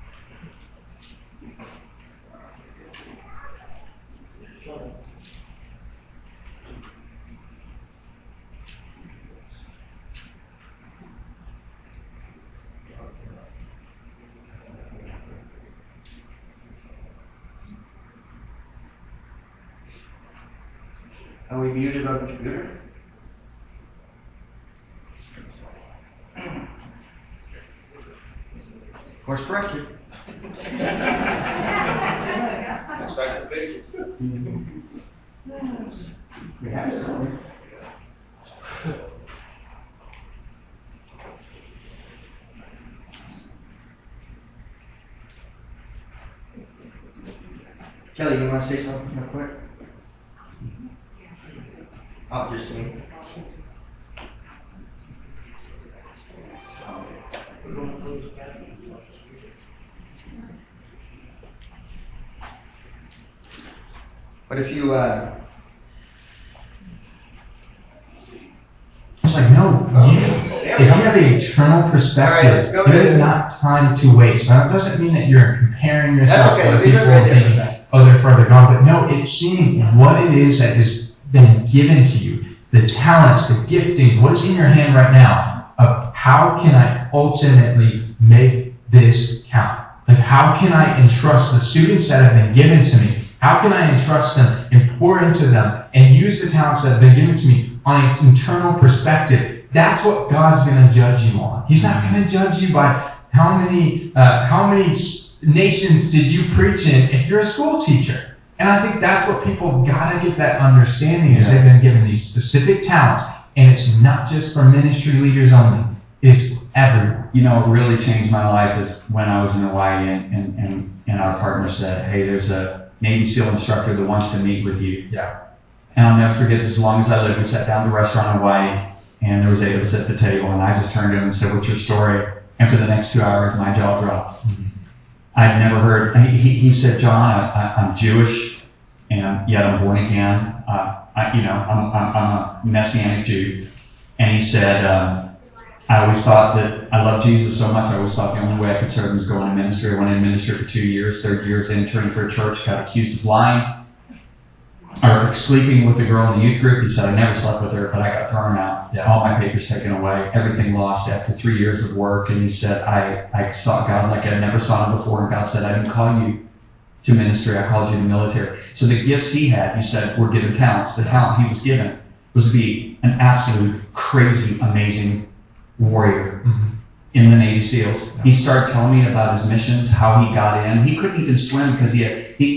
Speaker 1: Are we muted on the computer? Course correction. We have something. Kelly, you want to say something real quick? Oh, just me. But if you,
Speaker 10: It's like, no, if you have an eternal perspective,
Speaker 1: All right,
Speaker 10: there is not time to waste. Now, it doesn't mean that you're comparing yourself
Speaker 1: okay,
Speaker 10: with
Speaker 1: leave it
Speaker 10: people
Speaker 1: right
Speaker 10: and
Speaker 1: there.
Speaker 10: thinking, oh, they're further gone. But no, it's seeing what it is that has been given to you, the talents, the giftings, what's in your hand right now, of how can I ultimately make this count? Like, how can I entrust the students that have been given to me? How can I entrust them and pour into them and use the talents that have been given to me on an internal perspective? That's what God's going to judge you on. He's not going to judge you by how many nations did you preach in if you're a school teacher. And I think that's what people got to get that understanding is they've been given these specific talents, and it's not just for ministry leaders only. It's everyone.
Speaker 11: You know, what really changed my life is when I was in Hawaii and our partner said, hey, there's a
Speaker 10: Navy SEAL instructor that wants to meet with you.
Speaker 11: Yeah.
Speaker 10: And I'll never forget this as long as I live. We sat down at the restaurant in Hawaii, and there was 8 of us at the table, and I just turned to him and said, "What's your story?" And for the next 2 hours, my jaw dropped. I'd never heard. He said, "John, I'm Jewish, and yet I'm born again. I'm a Messianic Jew." And he said, "I always thought that I loved Jesus so much. I always thought the only way I could serve him was go into ministry. I went into ministry for 2 years. 3rd year is interning for a church. Got accused of lying or sleeping with a girl in the youth group." He said, "I never slept with her, but I got thrown out.
Speaker 11: Yeah.
Speaker 10: All my papers taken away. Everything lost after 3 years of work." And he said, I saw God like I never saw him before. And God said, "I didn't call you to ministry. I called you to military." So the gifts he had, he said, were given talents. The talent he was given was to be an absolute crazy, amazing warrior in the Navy SEALs. He started telling me about his missions, how he got in. He couldn't even swim because he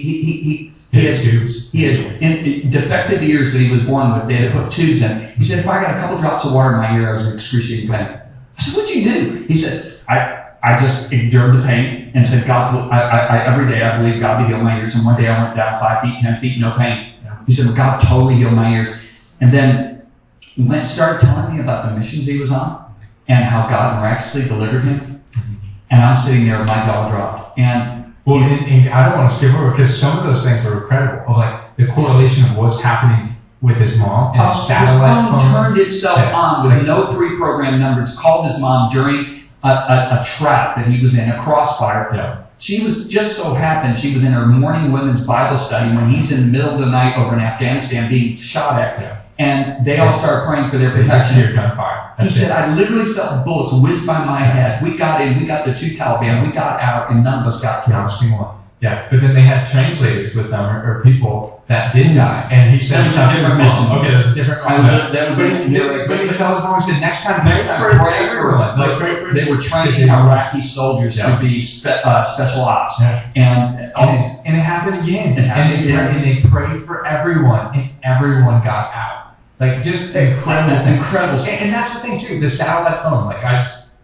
Speaker 10: had
Speaker 11: tubes.
Speaker 10: He had defective ears that he was born with. They had to put tubes in. He said, "If I got a couple drops of water in my ear, I was in excruciating pain." I said, "What'd you do?" He said, I just endured the pain and said, "God, every day I believe God to heal my ears." And one day I went down 5 feet, 10 feet, no pain. He said, "God totally healed my ears." And then started telling me about the missions he was on and how God miraculously delivered him. And I'm sitting there, my jaw dropped. And
Speaker 11: Well, and I don't want to skip over because some of those things are incredible. Of like the correlation of what's happening with his mom and his
Speaker 10: his
Speaker 11: satellite
Speaker 10: phone
Speaker 11: phone.
Speaker 10: turned itself
Speaker 11: Yeah.
Speaker 10: on with no pre-programmed numbers. Called his mom during a trap that he was in, a crossfire.
Speaker 11: Yeah.
Speaker 10: She was just so happened she was in her morning women's Bible study when he's in the middle of the night over in Afghanistan being shot at.
Speaker 11: Yeah.
Speaker 10: And they all started praying for their
Speaker 11: They just
Speaker 10: protection.
Speaker 11: hear gunfire.
Speaker 10: He
Speaker 11: That's
Speaker 10: said,
Speaker 11: it.
Speaker 10: "I literally felt bullets whiz by my head. We got in, we got the 2 Taliban, we got out, and none of us got
Speaker 11: Not a
Speaker 10: killed."
Speaker 11: single one. Yeah, but then they had translators with them or people that did die, and he said
Speaker 10: That was a different mission.
Speaker 11: Okay, that's a different.
Speaker 10: That was it.
Speaker 11: But that was always the next time.
Speaker 10: Next time, pray for
Speaker 11: everyone.
Speaker 10: like,
Speaker 11: Pray for-
Speaker 10: they were training Iraqi soldiers
Speaker 11: Yeah.
Speaker 10: to be special ops.
Speaker 11: Yeah.
Speaker 10: And
Speaker 11: And it happened again.
Speaker 10: It happened again.
Speaker 11: And they prayed for everyone, and everyone got out. Like just incredible.
Speaker 10: Incredible.
Speaker 11: And that's the thing too. The satellite phone. Like I.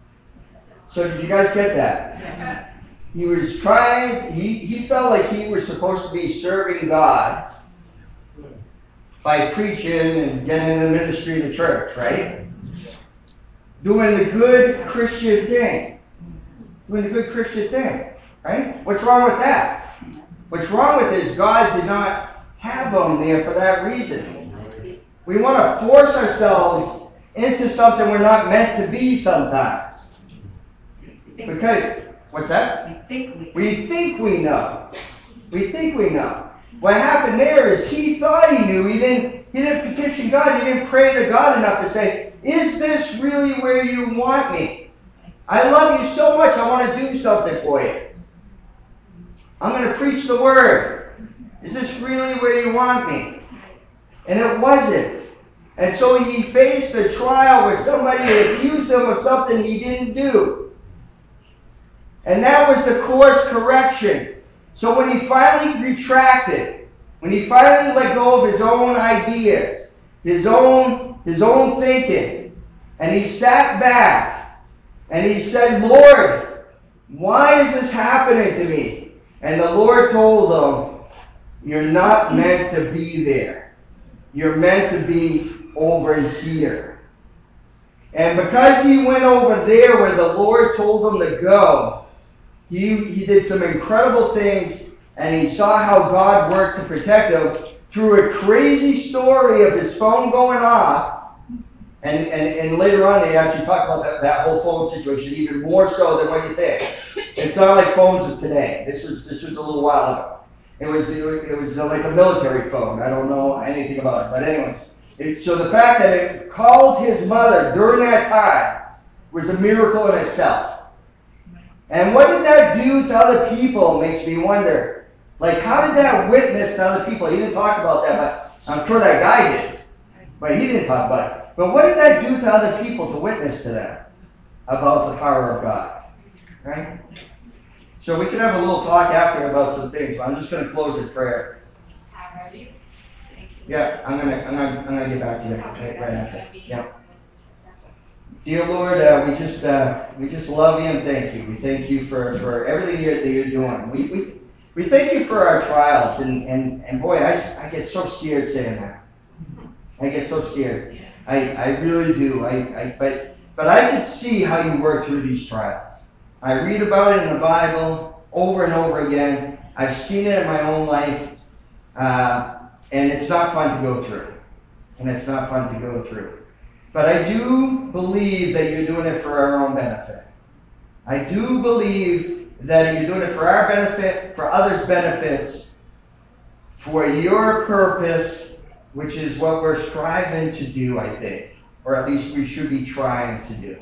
Speaker 1: So did you guys get that? He was trying, he felt like he was supposed to be serving God by preaching and getting in the ministry of the church, right? Doing the good Christian thing. Doing the good Christian thing, right? What's wrong with that? What's wrong with it is God did not have them there for that reason. We want to force ourselves into something we're not meant to be sometimes. Because, what's that? We think we know. We think we know. What happened there is he thought he knew. He didn't petition God. He didn't pray to God enough to say, "Is this really where you want me? I love you so much. I want to do something for you. I'm going to preach the word. Is this really where you want me?" And it wasn't. And so he faced a trial where somebody accused him of something he didn't do. And that was the course correction. So when he finally retracted, when he finally let go of his own ideas, his own thinking, and he sat back and he said, "Lord, why is this happening to me?" And the Lord told him, "You're not meant to be there. You're meant to be over here." And because he went over there where the Lord told him to go, he did some incredible things, and he saw how God worked to protect him through a crazy story of his phone going off. And later on, they actually talk about that whole phone situation even more so than what you think. It's not like phones of today. This was a little while ago. It was like a military phone. I don't know anything about it, but anyways. So the fact that it called his mother during that time was a miracle in itself. And what did that do to other people makes me wonder. Like, how did that witness to other people? He didn't talk about that, but I'm sure that guy did. But he didn't talk about it. But what did that do to other people to witness to them about the power of God? Right? So we can have a little talk after about some things, but I'm just going to close in prayer. Yeah, I'm gonna get back to you right after. Yeah. Dear Lord, we just love you and thank you. We thank you for everything that you're doing. We thank you for our trials, and boy, I get so scared saying that. I get so scared. I really do. But I can see how you work through these trials. I read about it in the Bible over and over again. I've seen it in my own life, and it's not fun to go through. But I do believe that you're doing it for our own benefit. I do believe that you're doing it for our benefit, for others' benefits, for your purpose, which is what we're striving to do, I think. Or at least we should be trying to do.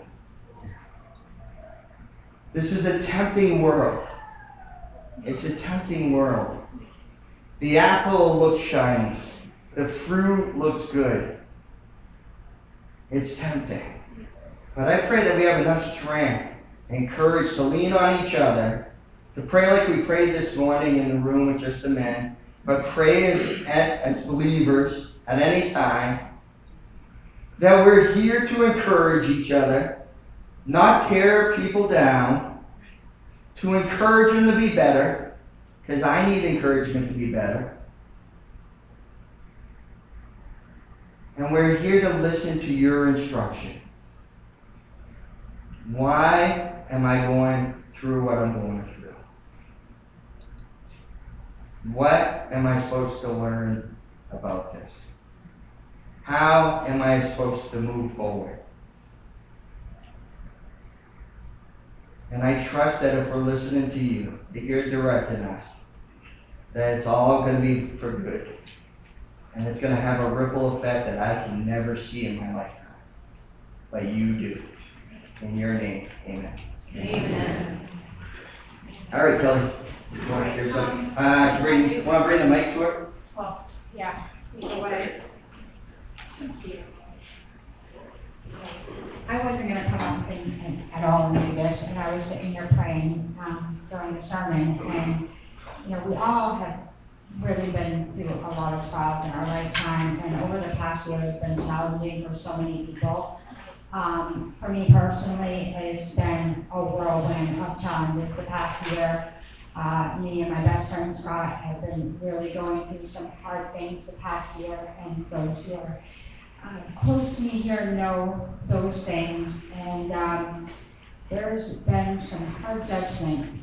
Speaker 1: This is a tempting world. It's a tempting world. The apple looks shiny. The fruit looks good. It's tempting. But I pray that we have enough strength and courage to lean on each other, to pray like we prayed this morning in the room with just the men, but pray as believers at any time, that we're here to encourage each other, not tear people down, to encourage them to be better, because I need encouragement to be better. And we're here to listen to your instruction. Why am I going through what I'm going through? What am I supposed to learn about this? How am I supposed to move forward? And I trust that if we're listening to you, that you're directing us, that it's all going to be for good. And it's going to have a ripple effect that I can never see in my lifetime. But you do. In your name, amen.
Speaker 5: Amen.
Speaker 1: All right, Kelly. You want to share something? Want to bring the mic to her?
Speaker 7: Well, yeah, either way. I wasn't going to come up at all and do this, and I was sitting here praying during the sermon, and we all have really been through a lot of trials in our lifetime, and over the past year has been challenging for so many people. For me personally, it's been a whirlwind of challenges the past year. Me and my best friend Scott have been really going through some hard things the past year, and those who are close to me here know those things. And there's been some hard judgment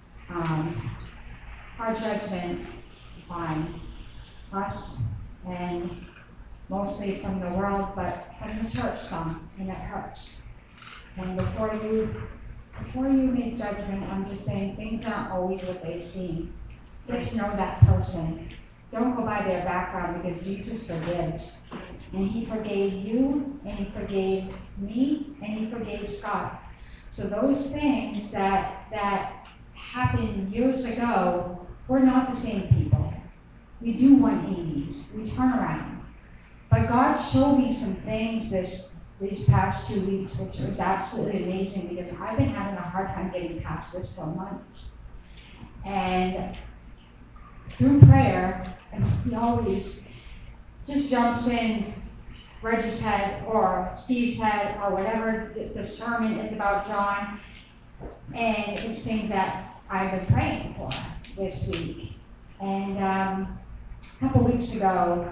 Speaker 7: on us, and mostly from the world, but from the church some, and it hurts. And before you make judgment, I'm just saying things aren't always what they seem. Get to know that person. Don't go by their background, because Jesus forgives. And he forgave you, and he forgave me, and he forgave Scott. So those things that happened years ago, we're not the same people. We do 180s. We turn around. But God showed me some things these past 2 weeks, which was absolutely amazing, because I've been having a hard time getting past this for months. And through prayer, and he always just jumps in Reggie's head or Steve's head or whatever the sermon is about John, and it's things that I've been praying for this week. And a couple weeks ago,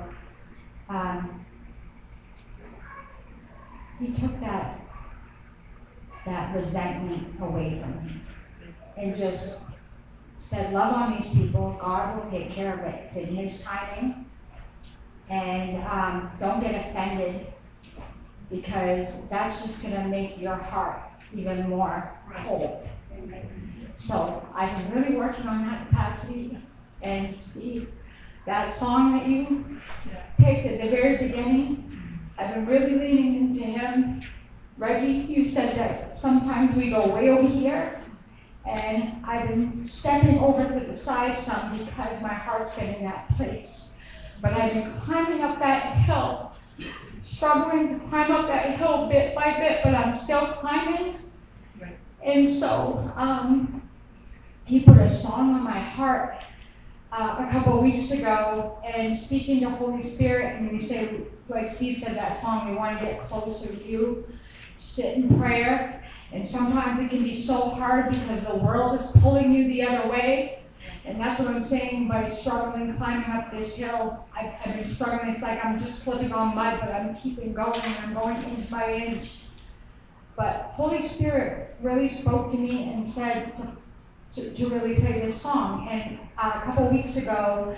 Speaker 7: he took that resentment away from me and just said, love on these people. God will take care of it in his timing. And don't get offended, because that's just going to make your heart even more cold. So I've been really working on that the past week. And Steve, that song that you picked at the very beginning, I've been really leaning into him. Reggie, you said that sometimes we go way over here, and I've been stepping over to the side some because my heart's been in that place. But I've been climbing up that hill, struggling to climb up that hill bit by bit, but I'm still climbing. And so he put a song on my heart a couple of weeks ago, and speaking to Holy Spirit, and we say, like Steve said, that song, we want to get closer to you, sit in prayer, and sometimes it can be so hard because the world is pulling you the other way, And that's what I'm saying by struggling, climbing up this hill. I've been struggling. It's like I'm just slipping on mud, but I'm keeping going. I'm going inch by inch. But Holy Spirit really spoke to me and said to really play this song. And a couple weeks ago,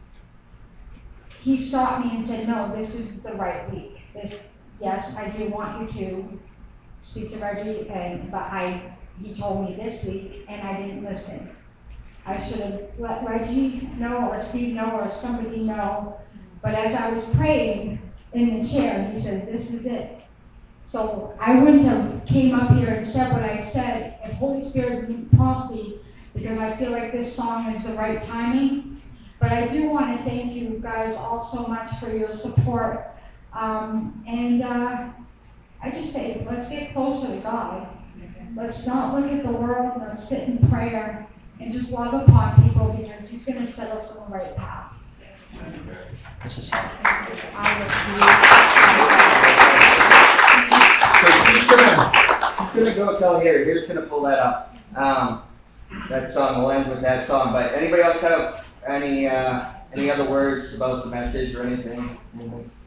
Speaker 7: he stopped me and said, no, this is the right week. Yes, I do want you to speak to Reggie, but he told me this week, and I didn't listen. I should have let Reggie know, or Steve know, or somebody know. But as I was praying in the chair, he said, this is it. So I wouldn't have came up here and said what I said if Holy Spirit didn't prompt me, because I feel like this song is the right timing. But I do want to thank you guys all so much for your support. I just say, let's get closer to God. Let's not look at the world. Let's sit in prayer and just love upon people, because He's going to set us on the right path.
Speaker 1: So she's gonna go tell here's gonna pull that up. That song will end with that song. But anybody else have any other words about the message or anything?